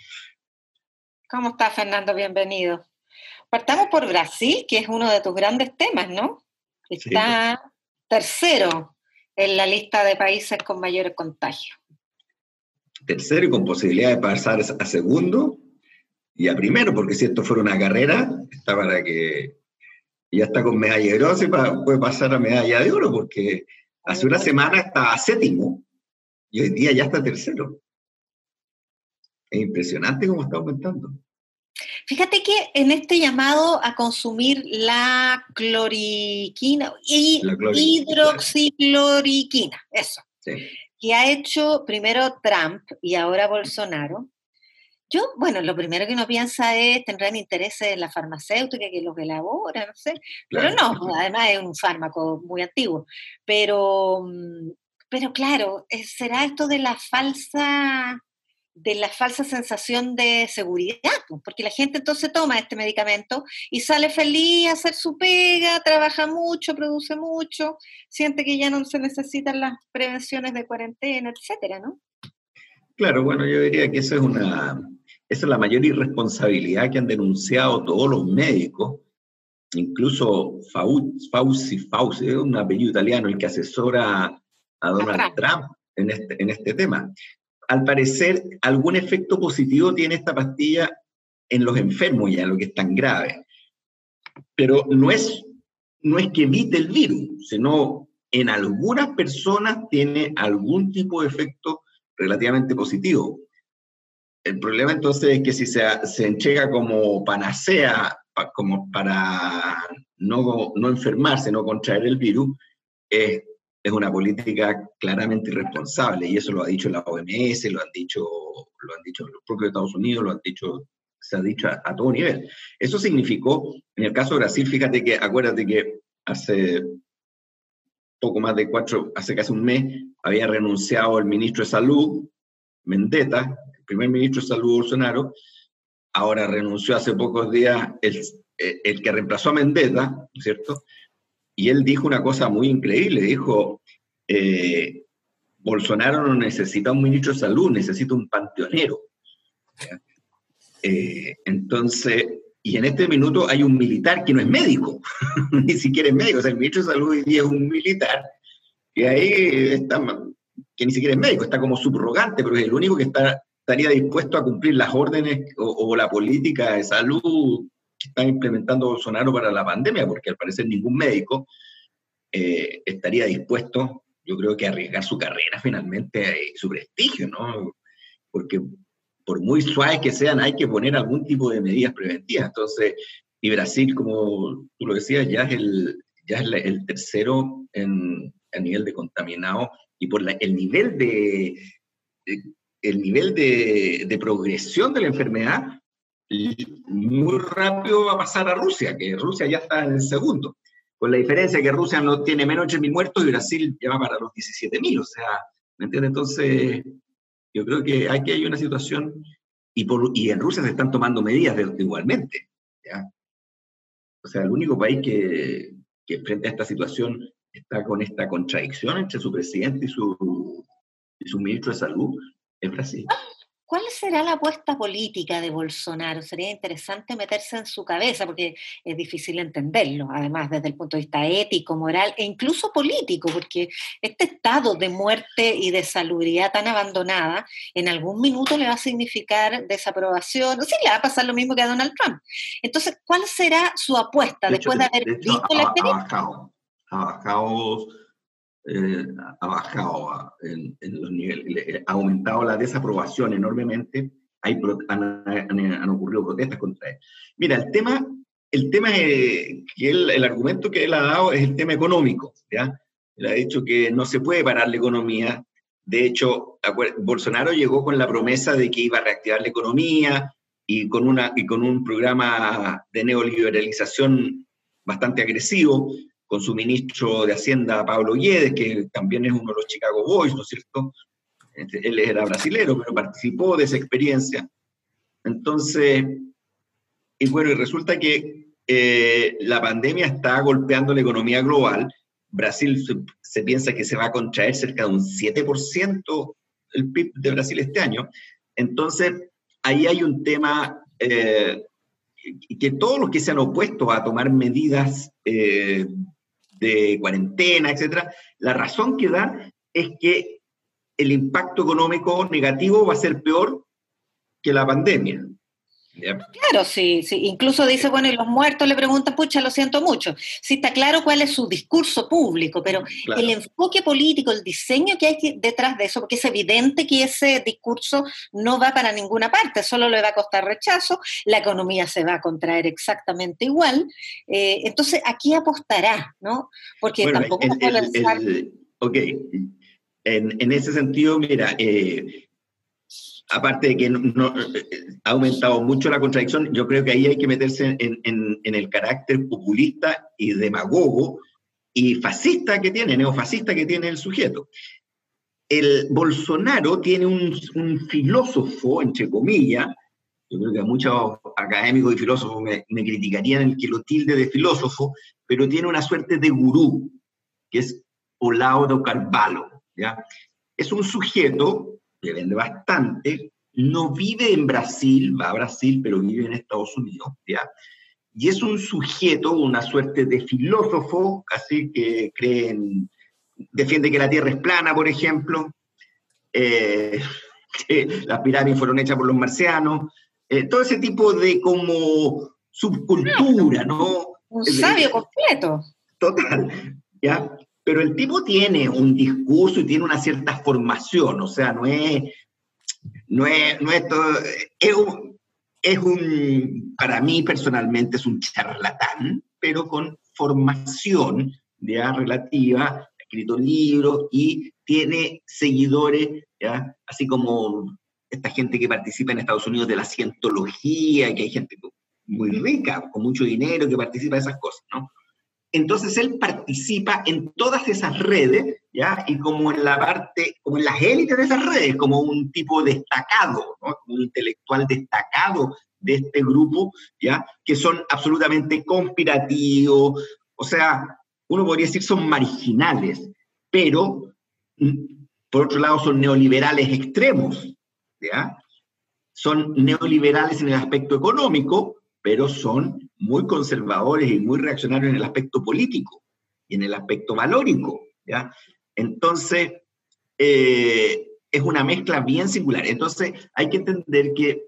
¿Cómo estás, Fernando? Bienvenido. Partamos por Brasil, que es uno de tus grandes temas, ¿no? Está tercero en la lista de países con mayores contagios. Tercero y con posibilidad de pasar a segundo y a primero, porque si esto fuera una carrera, está para que ya está con medalla de bronce, puede pasar a medalla de oro, porque hace una semana estaba séptimo y hoy día ya está tercero. Es impresionante cómo está aumentando. Fíjate que en este llamado a consumir la cloriquina y hidroxicloroquina, eso. Sí. Que ha hecho primero Trump y ahora Bolsonaro, lo primero que uno piensa es, ¿tendrán intereses en la farmacéutica que los elabora? No sé, claro. Pero no, además es un fármaco muy antiguo. Pero claro, ¿será esto de la falsa sensación de seguridad? Porque la gente entonces toma este medicamento y sale feliz a hacer su pega, trabaja mucho, produce mucho, siente que ya no se necesitan las prevenciones de cuarentena, etcétera, ¿no? Claro, bueno, yo diría que esa es la mayor irresponsabilidad que han denunciado todos los médicos, incluso Fauci, es un apellido italiano, el que asesora a Donald Trump en este tema. Al parecer, algún efecto positivo tiene esta pastilla en los enfermos ya, lo que es tan grave. Pero no es que evite el virus, sino en algunas personas tiene algún tipo de efecto relativamente positivo. El problema entonces es que si se entrega como panacea, como para no enfermarse, no contraer el virus, es una política claramente irresponsable, y eso lo ha dicho la OMS, lo han dicho los propios Estados Unidos, se ha dicho a todo nivel. Eso significó, en el caso de Brasil, acuérdate que hace casi un mes, había renunciado el ministro de Salud, Mendieta, el primer ministro de Salud Bolsonaro, ahora renunció hace pocos días el que reemplazó a Mendieta, ¿cierto? Y él dijo una cosa muy increíble, dijo, Bolsonaro no necesita un ministro de salud, necesita un panteonero. Entonces, y en este minuto hay un militar que no es médico, ni siquiera es médico, o sea, el ministro de salud hoy día es un militar, que ahí está, que ni siquiera es médico, está como subrogante, pero es el único que estaría dispuesto a cumplir las órdenes o la política de salud que está implementando Bolsonaro para la pandemia, porque al parecer ningún médico estaría dispuesto, yo creo que a arriesgar su carrera finalmente, su prestigio, ¿no? Porque por muy suaves que sean, hay que poner algún tipo de medidas preventivas. Entonces, y Brasil, como tú lo decías, ya es el tercero a nivel de contaminados, y por el nivel de progresión de la enfermedad, muy rápido va a pasar a Rusia, que Rusia ya está en el segundo, con la diferencia que Rusia no tiene menos de 8.000 muertos y Brasil ya va para los 17.000, o sea, ¿me entiendes? Entonces, yo creo que aquí hay una situación, y en Rusia se están tomando medidas igualmente, ¿ya? O sea, el único país que frente a esta situación está con esta contradicción entre su presidente y su ministro de Salud es Brasil. ¿Cuál será la apuesta política de Bolsonaro? Sería interesante meterse en su cabeza, porque es difícil entenderlo, además desde el punto de vista ético, moral e incluso político, porque este estado de muerte y de salubridad tan abandonada en algún minuto le va a significar desaprobación, o sí, le va a pasar lo mismo que a Donald Trump. Entonces, ¿cuál será su apuesta después de haber visto la experiencia? Ha bajado en los niveles, ha aumentado la desaprobación enormemente, han ocurrido protestas contra él. Mira, el argumento que él ha dado es el tema económico, ¿ya? Él ha dicho que no se puede parar la economía. De hecho, Bolsonaro llegó con la promesa de que iba a reactivar la economía y con un programa de neoliberalización bastante agresivo, con su ministro de Hacienda, Pablo Guedes, que también es uno de los Chicago Boys, ¿no es cierto? Él era brasilero, pero participó de esa experiencia. Entonces, y bueno, y resulta que la pandemia está golpeando la economía global. Brasil se piensa que se va a contraer cerca de un 7% el PIB de Brasil este año. Entonces, ahí hay un tema que todos los que se han opuesto a tomar medidas de cuarentena, etcétera, la razón que dan es que el impacto económico negativo va a ser peor que la pandemia. Claro, sí, incluso dice, bueno, y los muertos le preguntan, pucha, lo siento mucho. Sí, está claro cuál es su discurso público, pero claro, el enfoque político, el diseño que hay detrás de eso, porque es evidente que ese discurso no va para ninguna parte, solo le va a costar rechazo, la economía se va a contraer exactamente igual. Entonces, aquí apostará, ¿no? Porque bueno, tampoco se puede lanzar... Ok, en ese sentido, mira... aparte de que ha aumentado mucho la contradicción, yo creo que ahí hay que meterse en el carácter populista y demagogo y fascista que tiene, neofascista que tiene el sujeto. El Bolsonaro tiene un filósofo, entre comillas, yo creo que muchos académicos y filósofos me criticarían el que lo tilde de filósofo, pero tiene una suerte de gurú, que es Olavo de Carvalho, ¿ya? Es un sujeto que vende bastante, no vive en Brasil, va a Brasil, pero vive en Estados Unidos, ¿ya? Y es un sujeto, una suerte de filósofo, casi que defiende que la Tierra es plana, por ejemplo, que las pirámides fueron hechas por los marcianos, todo ese tipo de como subcultura, ¿no? Un sabio completo. Total, ¿ya? Pero el tipo tiene un discurso y tiene una cierta formación, o sea, no es todo, para mí personalmente es un charlatán, pero con formación ya relativa, ha escrito libros y tiene seguidores, ¿ya? Así como esta gente que participa en Estados Unidos de la cientología, que hay gente muy rica, con mucho dinero, que participa de esas cosas, ¿no? Entonces él participa en todas esas redes, ¿ya? Y como en las élites de esas redes, como un tipo destacado, ¿no? Un intelectual destacado de este grupo, ¿ya? Que son absolutamente conspirativos, o sea, uno podría decir son marginales, pero por otro lado son neoliberales extremos, ¿ya? Son neoliberales en el aspecto económico, pero son muy conservadores y muy reaccionarios en el aspecto político y en el aspecto valórico, ¿ya? Entonces, es una mezcla bien singular. Entonces, hay que entender que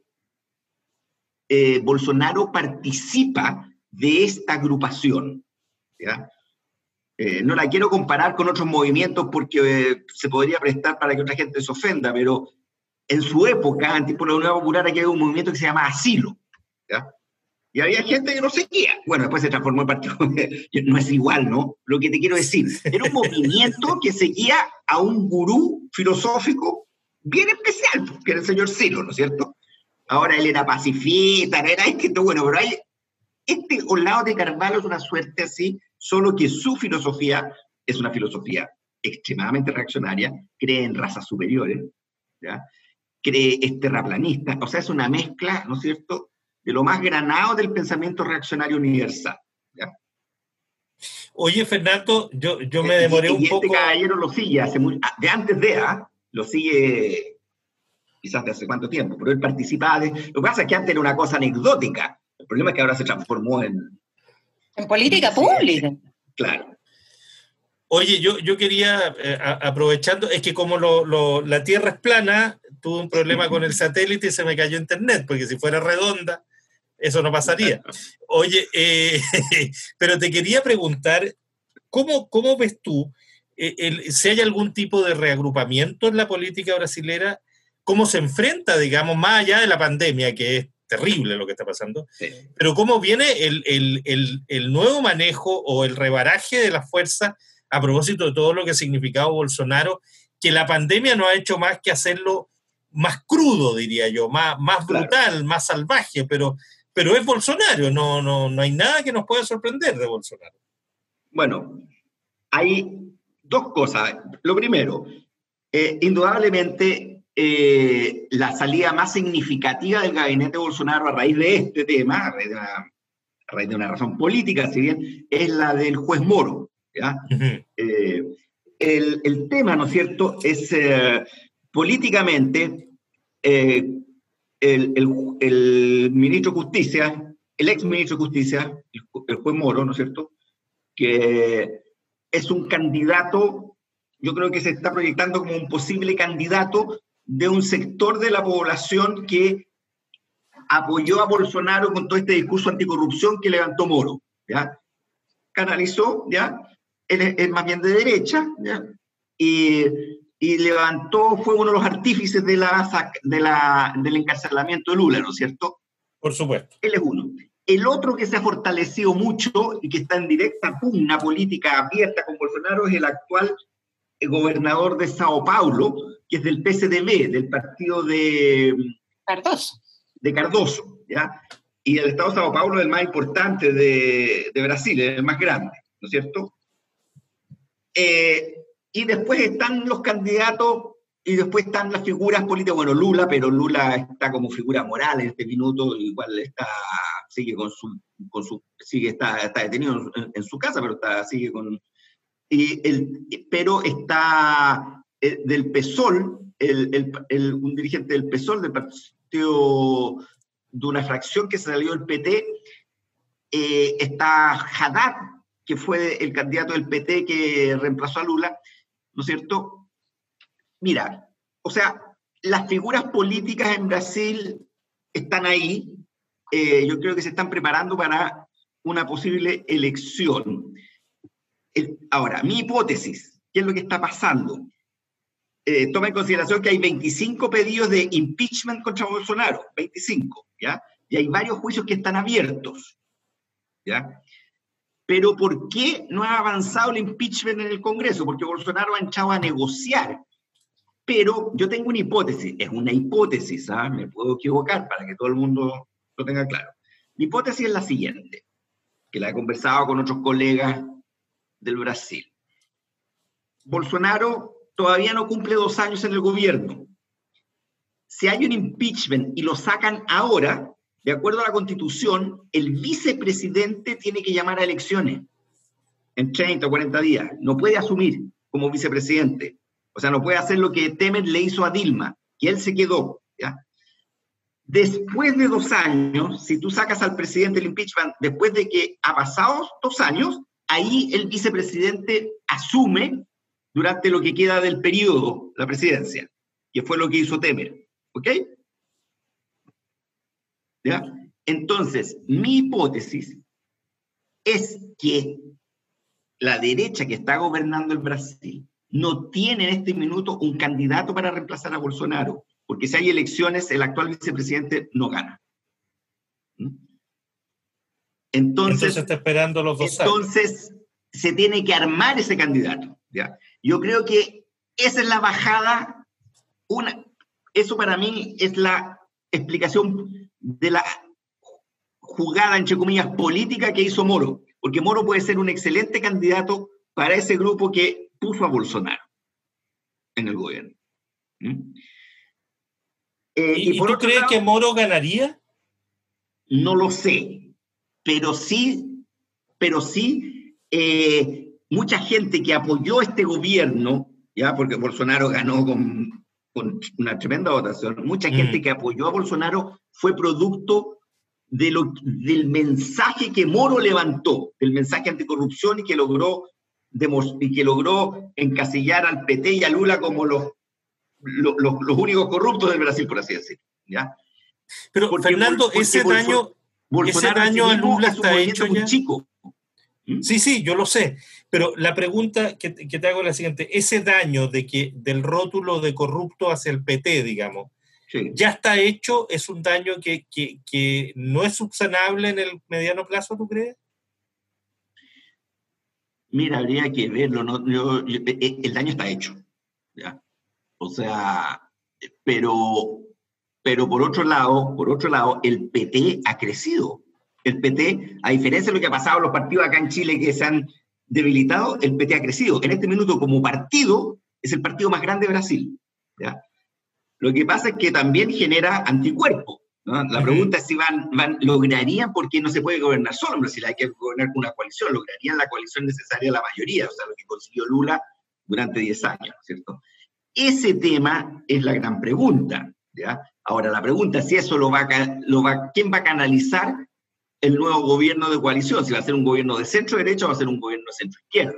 Bolsonaro participa de esta agrupación, ¿ya? No la quiero comparar con otros movimientos porque se podría prestar para que otra gente se ofenda, pero en su época, antes por la Unidad Popular, aquí había un movimiento que se llama Asilo, ¿ya? Y había gente que no seguía. Bueno, después se transformó en partido. No es igual, ¿no? Lo que te quiero decir, era un movimiento que seguía a un gurú filosófico bien especial, que era el señor Silo, ¿no es cierto? Ahora él era pacifista, no era escrito, bueno, pero hay este Olavo de Carvalho es una suerte así, solo que su filosofía es una filosofía extremadamente reaccionaria, cree en razas superiores, ¿ya? Es terraplanista, o sea, es una mezcla, ¿no es cierto?, de lo más granado del pensamiento reaccionario universal, ¿ya? Oye, Fernando, yo me demoré un poco... Este caballero lo sigue de antes de, lo sigue quizás de hace cuánto tiempo, pero él participaba de... Lo que pasa es que antes era una cosa anecdótica, el problema es que ahora se transformó en política pública. Claro. Oye, yo quería, aprovechando, es que como la Tierra es plana, tuve un problema con el satélite y se me cayó internet, porque si fuera redonda, eso no pasaría. Oye, pero te quería preguntar, ¿cómo ves tú si hay algún tipo de reagrupamiento en la política brasilera? ¿Cómo se enfrenta, digamos, más allá de la pandemia, que es terrible lo que está pasando? Sí. Pero ¿cómo viene el nuevo manejo o el rebaraje de las fuerzas a propósito de todo lo que ha significado Bolsonaro, que la pandemia no ha hecho más que hacerlo más crudo, diría yo, más brutal, claro, más salvaje, pero es Bolsonaro, no hay nada que nos pueda sorprender de Bolsonaro. Bueno, hay dos cosas. Lo primero, indudablemente la salida más significativa del gabinete de Bolsonaro a raíz de este tema, a raíz de una razón política, si bien, es la del juez Moro, ¿ya? Uh-huh. El tema, ¿no es cierto?, es políticamente el ministro de Justicia, el ex ministro de Justicia, el juez Moro, ¿no es cierto?, que es un candidato, yo creo que se está proyectando como un posible candidato de un sector de la población que apoyó a Bolsonaro con todo este discurso anticorrupción que levantó Moro, ¿ya? Canalizó, ¿ya? Él es más bien de derecha, ¿ya? Y levantó, fue uno de los artífices del encarcelamiento de Lula, ¿no es cierto? Por supuesto. Él es uno. El otro que se ha fortalecido mucho y que está en directa pugna política abierta con Bolsonaro es el actual gobernador de Sao Paulo, que es del PSDB, del partido de Cardoso. De Cardoso, ¿ya? Y el estado de Sao Paulo es el más importante de Brasil, es el más grande, ¿no es cierto? Y después están los candidatos y después están las figuras políticas. Bueno, Lula, pero Lula está como figura moral en este minuto, igual está detenido en su casa, pero sigue con... pero está del PSOL, un dirigente del PSOL, del partido de una fracción que se salió del PT, está Haddad, que fue el candidato del PT que reemplazó a Lula, ¿no es cierto? Mira, o sea, las figuras políticas en Brasil están ahí, yo creo que se están preparando para una posible elección. Ahora, mi hipótesis, ¿qué es lo que está pasando? Toma en consideración que hay 25 pedidos de impeachment contra Bolsonaro, 25, ¿ya? Y hay varios juicios que están abiertos, ¿ya? Pero ¿por qué no ha avanzado el impeachment en el Congreso? Porque Bolsonaro ha entrado a negociar. Pero yo tengo una hipótesis, es una hipótesis, ¿ah? Me puedo equivocar para que todo el mundo lo tenga claro. Mi hipótesis es la siguiente, que la he conversado con otros colegas del Brasil. Bolsonaro todavía no cumple 2 años en el gobierno. Si hay un impeachment y lo sacan ahora, de acuerdo a la Constitución, el vicepresidente tiene que llamar a elecciones en 30 o 40 días. No puede asumir como vicepresidente. O sea, no puede hacer lo que Temer le hizo a Dilma, que él se quedó, ¿ya? Después de 2 años, si tú sacas al presidente del impeachment, después de que ha pasado 2 años, ahí el vicepresidente asume durante lo que queda del periodo, la presidencia, que fue lo que hizo Temer. ¿Ok? ¿Ya? Entonces, mi hipótesis es que la derecha que está gobernando el Brasil no tiene en este minuto un candidato para reemplazar a Bolsonaro, porque si hay elecciones, el actual vicepresidente no gana. Entonces está esperando los 2 años. Entonces, se tiene que armar ese candidato, ¿ya? Yo creo que esa es la bajada, eso para mí es la explicación de la jugada, entre comillas, política que hizo Moro, porque Moro puede ser un excelente candidato para ese grupo que puso a Bolsonaro en el gobierno. ¿Y tú crees que Moro ganaría? No lo sé, pero sí, mucha gente que apoyó este gobierno, ya, porque Bolsonaro ganó con una tremenda votación, mucha gente que apoyó a Bolsonaro fue producto del mensaje que Moro levantó, del mensaje anticorrupción y que logró encasillar al PT y a Lula como los únicos corruptos del Brasil, por así decirlo, ¿ya? Pero, Fernando, ese daño a Lula está hecho ya. Chico. Sí, yo lo sé, pero la pregunta que te hago es la siguiente: ese daño del rótulo de corrupto hacia el PT, digamos, sí, ¿ya está hecho? ¿Es un daño que no es subsanable en el mediano plazo, tú crees? Mira, habría que verlo, ¿no? El daño está hecho, ¿ya? O sea, pero por otro lado, el PT ha crecido. El PT, a diferencia de lo que ha pasado en los partidos acá en Chile que se han debilitado, el PT ha crecido. En este minuto, como partido, es el partido más grande de Brasil, ¿ya? Lo que pasa es que también genera anticuerpos, ¿no? La pregunta es si lograrían, porque no se puede gobernar solo en Brasil, hay que gobernar con una coalición, lograrían la coalición necesaria la mayoría, o sea, lo que consiguió Lula durante 10 años, ¿cierto? Ese tema es la gran pregunta, ¿ya? Ahora, la pregunta es si eso ¿quién va a canalizar el nuevo gobierno de coalición? Si va a ser un gobierno de centro-derecha o va a ser un gobierno de centro-izquierda,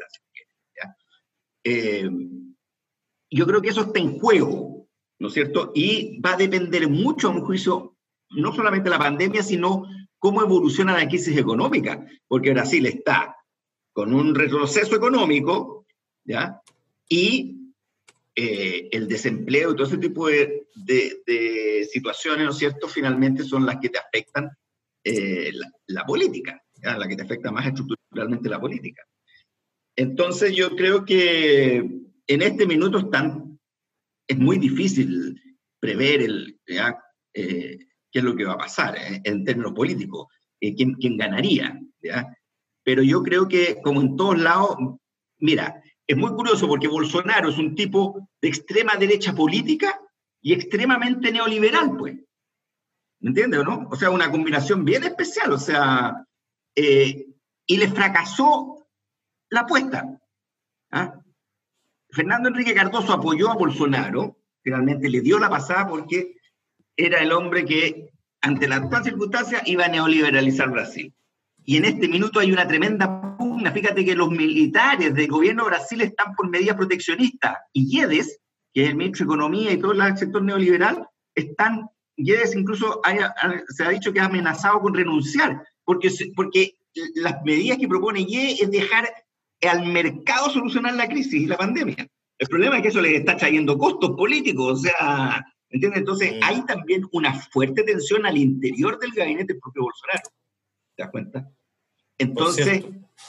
¿ya? Yo creo que eso está en juego, ¿no es cierto? Y va a depender mucho, a mi juicio, no solamente la pandemia, sino cómo evoluciona la crisis económica, porque Brasil está con un retroceso económico, ¿ya? Y el desempleo y todo ese tipo de situaciones, ¿no es cierto?, finalmente son las que te afectan la política, ¿ya? La que te afecta más estructuralmente la política. Entonces yo creo que en este minuto es muy difícil prever qué es lo que va a pasar en términos políticos, quién ganaría, ¿ya? Pero yo creo que, como en todos lados, mira, es muy curioso porque Bolsonaro es un tipo de extrema derecha política y extremadamente neoliberal, pues. ¿Me entiendes o no? O sea, una combinación bien especial, o sea, y le fracasó la apuesta. ¿Ah? Fernando Enrique Cardoso apoyó a Bolsonaro, finalmente le dio la pasada porque era el hombre que, ante la actual circunstancia, iba a neoliberalizar Brasil. Y en este minuto hay una tremenda pugna. Fíjate que los militares del gobierno de Brasil están por medidas proteccionistas. Y Guedes, que es el ministro de Economía y todo el sector neoliberal, Guedes incluso se ha dicho que ha amenazado con renunciar, porque las medidas que propone Guedes es dejar al mercado solucionar la crisis y la pandemia. El problema es que eso les está trayendo costos políticos, o sea, ¿entiendes? Entonces hay también una fuerte tensión al interior del gabinete del propio Bolsonaro. ¿Te das cuenta? Entonces,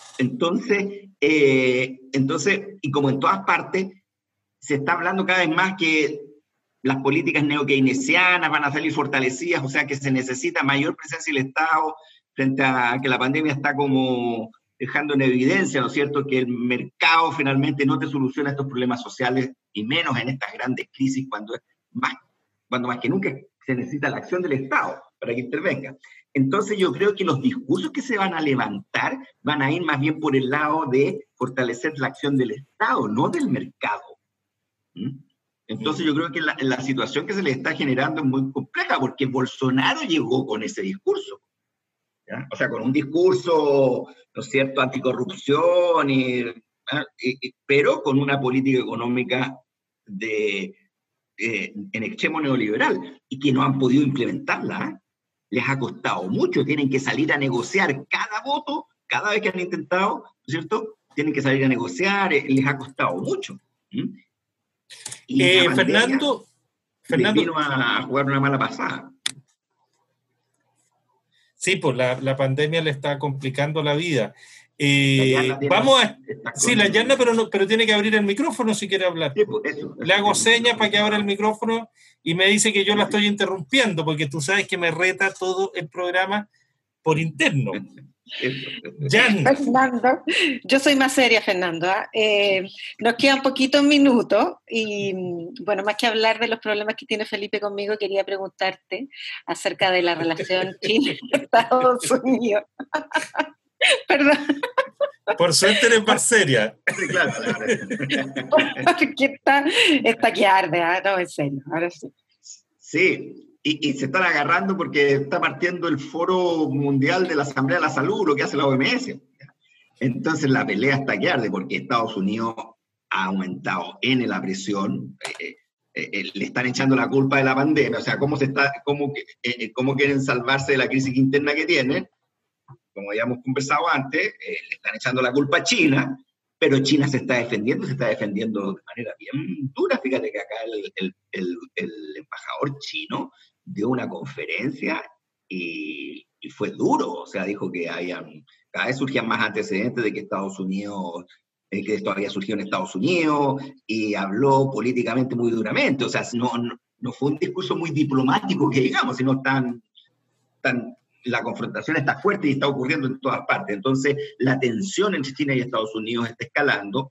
y como en todas partes, se está hablando cada vez más que las políticas neo-keynesianas van a salir fortalecidas, o sea que se necesita mayor presencia del Estado frente a que la pandemia está como dejando en evidencia, ¿no es cierto?, que el mercado finalmente no te soluciona estos problemas sociales, y menos en estas grandes crisis, cuando más que nunca se necesita la acción del Estado. para que intervenga. Entonces yo creo que los discursos que se van a levantar van a ir más bien por el lado de fortalecer la acción del Estado, no del mercado. Entonces yo creo que la situación que se le está generando es muy compleja, porque Bolsonaro llegó con ese discurso, ¿ya? O sea, con un discurso, ¿no es cierto?, anticorrupción, pero con una política económica en extremo neoliberal, y que no han podido implementarla, ¿eh? Les ha costado mucho, tienen que salir a negociar cada voto, cada vez que han intentado, ¿no es cierto? Tienen que salir a negociar, les ha costado mucho. Y Fernando vino a jugar una mala pasada. Sí, pues la pandemia le está complicando la vida. La Yarna, pero tiene que abrir el micrófono si quiere hablar. Sí, pues eso, le hago señas para que abra el micrófono y me dice que yo la estoy interrumpiendo, porque tú sabes que me reta todo el programa por interno. Fernando, yo soy más seria, Fernando. Nos quedan poquitos minutos y, bueno, más que hablar de los problemas que tiene Felipe conmigo, quería preguntarte acerca de la relación China-Estados Unidos. Perdón. Por suerte eres más seria. Sí, claro. Porque está que arde, ¿eh? No, en serio, ahora sí. Sí, y se están agarrando porque está partiendo el Foro Mundial de la Asamblea de la Salud, lo que hace la OMS. Entonces la pelea está que arde porque Estados Unidos ha aumentado en la presión, le están echando la culpa de la pandemia, o sea, cómo quieren salvarse de la crisis interna que tienen. Como habíamos conversado antes, le están echando la culpa a China, pero China se está defendiendo de manera bien dura. Fíjate que acá el embajador chino dio una conferencia y fue duro, o sea, dijo que cada vez surgían más antecedentes de que Estados Unidos, que esto había surgido en Estados Unidos, y habló políticamente muy duramente, o sea, no fue un discurso muy diplomático que digamos, sino la confrontación está fuerte y está ocurriendo en todas partes. Entonces, la tensión entre China y Estados Unidos está escalando.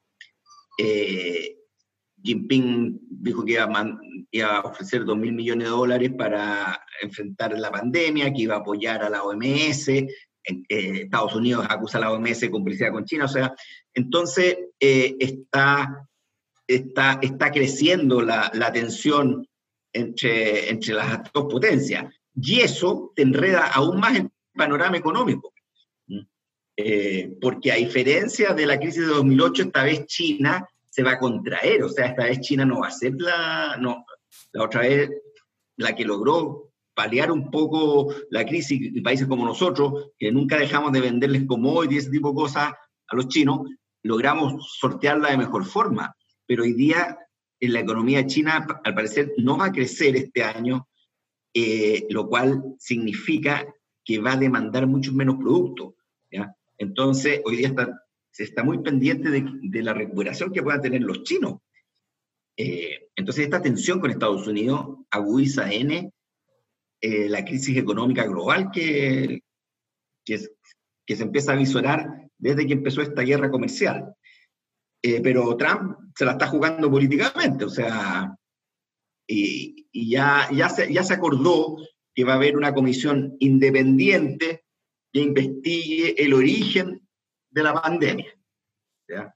Jinping dijo que iba a ofrecer $2.000 millones para enfrentar la pandemia, que iba a apoyar a la OMS. Estados Unidos acusa a la OMS de complicidad con China. O sea, entonces está creciendo la tensión entre las dos potencias. Y eso te enreda aún más el panorama económico. Porque a diferencia de la crisis de 2008, esta vez China se va a contraer, o sea, esta vez China no va a ser la otra vez la que logró paliar un poco la crisis, y países como nosotros, que nunca dejamos de venderles commodities y ese tipo de cosas a los chinos, logramos sortearla de mejor forma. Pero hoy día en la economía china, al parecer, no va a crecer este año, lo cual significa que va a demandar muchos menos productos, ¿ya? Entonces, hoy día se está muy pendiente de la recuperación que puedan tener los chinos. Entonces, esta tensión con Estados Unidos agudiza la crisis económica global que se empieza a visorar desde que empezó esta guerra comercial. Pero Trump se la está jugando políticamente, o sea, y ya se acordó que va a haber una comisión independiente que investigue el origen de la pandemia, ¿ya?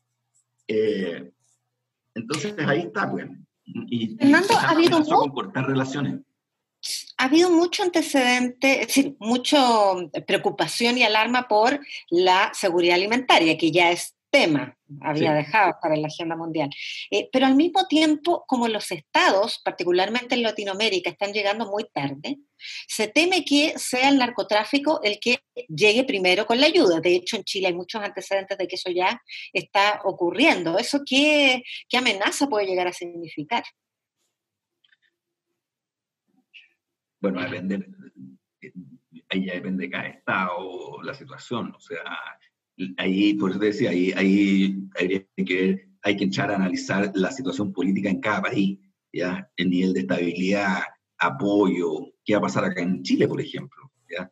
Entonces ahí está, pues. Fernando, ha habido cortar relaciones. Ha habido mucho antecedente, es decir, mucha preocupación y alarma por la seguridad alimentaria, que ya es tema, había dejado estar en la agenda mundial. Pero al mismo tiempo, como los estados, particularmente en Latinoamérica, están llegando muy tarde, se teme que sea el narcotráfico el que llegue primero con la ayuda. De hecho, en Chile hay muchos antecedentes de que eso ya está ocurriendo. ¿Eso qué amenaza puede llegar a significar? Bueno, ahí ya depende de cada estado la situación, o sea, ahí, por eso te decía, ahí hay que echar a analizar la situación política en cada país, ¿ya? El nivel de estabilidad, apoyo, qué va a pasar acá en Chile, por ejemplo, ¿ya?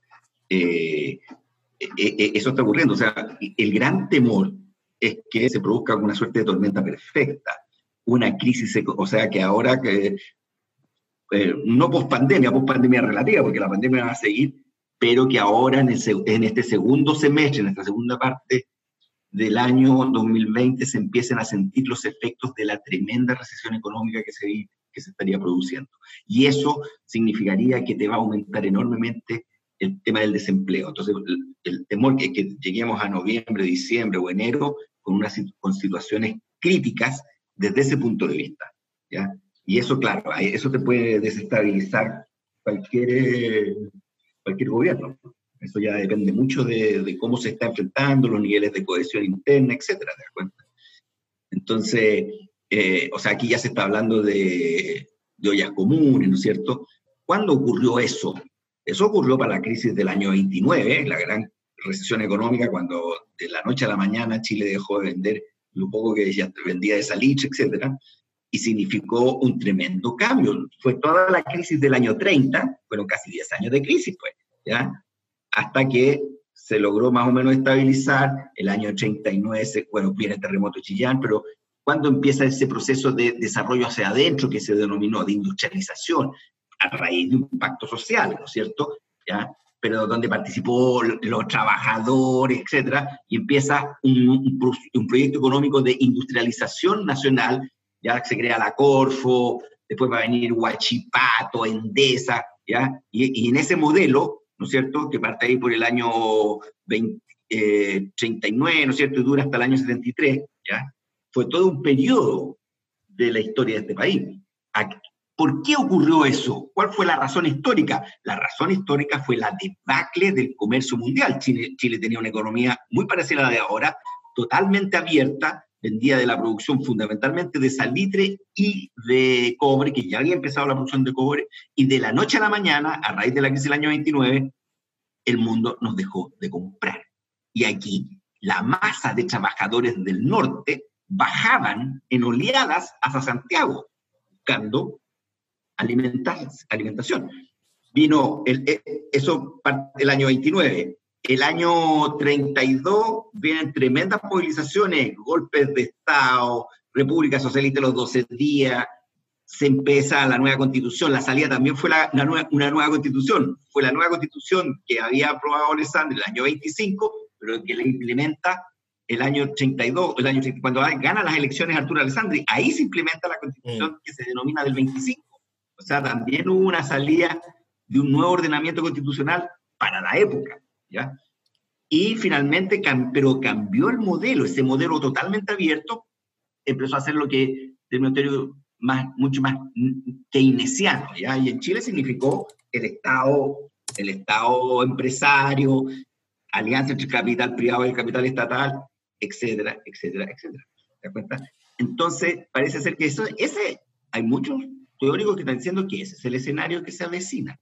Eso está ocurriendo, o sea, el gran temor es que se produzca una suerte de tormenta perfecta, una crisis, o sea, que ahora no pospandemia relativa, porque la pandemia va a seguir, pero que ahora en este segundo semestre, en esta segunda parte del año 2020, se empiecen a sentir los efectos de la tremenda recesión económica que se estaría produciendo. Y eso significaría que te va a aumentar enormemente el tema del desempleo. Entonces, el temor es que lleguemos a noviembre, diciembre o enero con situaciones críticas desde ese punto de vista, ¿ya? Y eso, claro, eso te puede desestabilizar cualquier gobierno. Eso ya depende mucho de cómo se está enfrentando, los niveles de cohesión interna, etcétera, ¿te das cuenta? Entonces, o sea, aquí ya se está hablando de ollas comunes, ¿no es cierto? ¿Cuándo ocurrió eso? Eso ocurrió para la crisis del año 29, la gran recesión económica, cuando de la noche a la mañana Chile dejó de vender lo poco que ya vendía de salitre, etcétera, y significó un tremendo cambio. Fue toda la crisis del año 30, fueron casi 10 años de crisis, pues, ¿ya? Hasta que se logró más o menos estabilizar. El año 39, viene el terremoto de Chillán, pero ¿cuándo empieza ese proceso de desarrollo hacia adentro que se denominó de industrialización a raíz de un pacto social, ¿no es cierto? ¿Ya? Pero donde participó los trabajadores, etcétera, y empieza un proyecto económico de industrialización nacional. Ya se crea la Corfo, después va a venir Huachipato, Endesa, ¿ya? Y en ese modelo, ¿no es cierto?, que parte ahí por el año 39, ¿no es cierto?, y dura hasta el año 73, ¿ya? Fue todo un periodo de la historia de este país. ¿Por qué ocurrió eso? ¿Cuál fue la razón histórica? La razón histórica fue la debacle del comercio mundial. Chile tenía una economía muy parecida a la de ahora, totalmente abierta, vendía de la producción fundamentalmente de salitre y de cobre, que ya había empezado la producción de cobre, y de la noche a la mañana, a raíz de la crisis del año 29, el mundo nos dejó de comprar. Y aquí la masa de trabajadores del norte bajaban en oleadas hacia Santiago, buscando alimentación. Vino eso el año 29. El año 32 vienen tremendas movilizaciones, golpes de Estado, República Socialista los 12 días, se empieza la nueva constitución. La salida también fue una nueva constitución. Fue la nueva constitución que había aprobado Alessandri el año 25, pero que la implementa el año 32, cuando gana las elecciones Arturo Alessandri. Ahí se implementa la constitución que se denomina del 25. O sea, también hubo una salida de un nuevo ordenamiento constitucional para la época, ¿ya? Y finalmente, pero cambió el modelo, ese modelo totalmente abierto, empezó a hacer lo que terminó mucho más keynesiano, ¿ya? Y en Chile significó el Estado empresario, alianza entre el capital privado y el capital estatal, etcétera, etcétera, etcétera. ¿Te das cuenta? Entonces, parece ser que hay muchos teóricos que están diciendo que ese es el escenario que se avecina.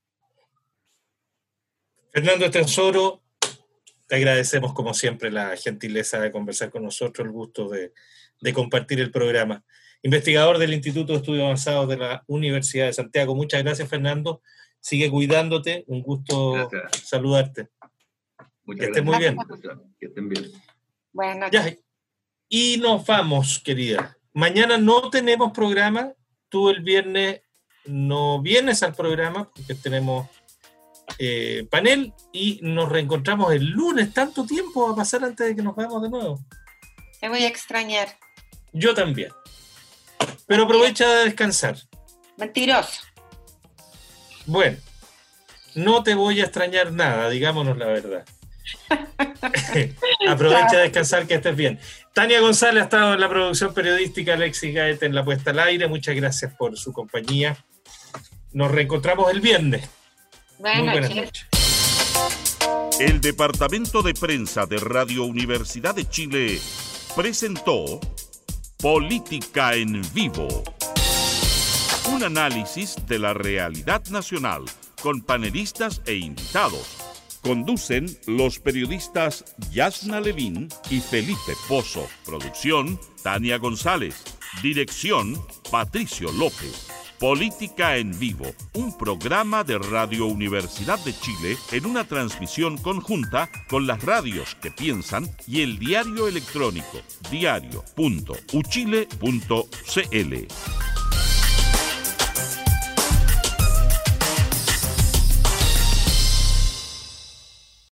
Fernando Estenssoro, te agradecemos como siempre la gentileza de conversar con nosotros, el gusto de compartir el programa. Investigador del Instituto de Estudios Avanzados de la Universidad de Santiago. Muchas gracias, Fernando. Sigue cuidándote. Un gusto saludarte. Muchas gracias. Muy bien. Que estén bien. Bueno. Ya. Y nos vamos, querida. Mañana no tenemos programa. Tú el viernes no vienes al programa porque tenemos panel y nos reencontramos el lunes. ¿Tanto tiempo va a pasar antes de que nos veamos de nuevo? Te voy a extrañar. Yo también. Pero aprovecha de descansar. Mentiroso. Bueno, no te voy a extrañar nada, digámonos la verdad. Aprovecha de descansar, que estés bien. Tania González ha estado en la producción periodística, Alexis Gaete en la puesta al aire. Muchas gracias por su compañía. Nos reencontramos el viernes. Muy buenas noches. El Departamento de Prensa de Radio Universidad de Chile presentó Política en Vivo. Un análisis de la realidad nacional con panelistas e invitados. Conducen los periodistas Yasna Levín y Felipe Pozo. Producción, Tania González. Dirección, Patricio López. Política en Vivo, un programa de Radio Universidad de Chile en una transmisión conjunta con las radios que piensan y el diario electrónico diario.uchile.cl.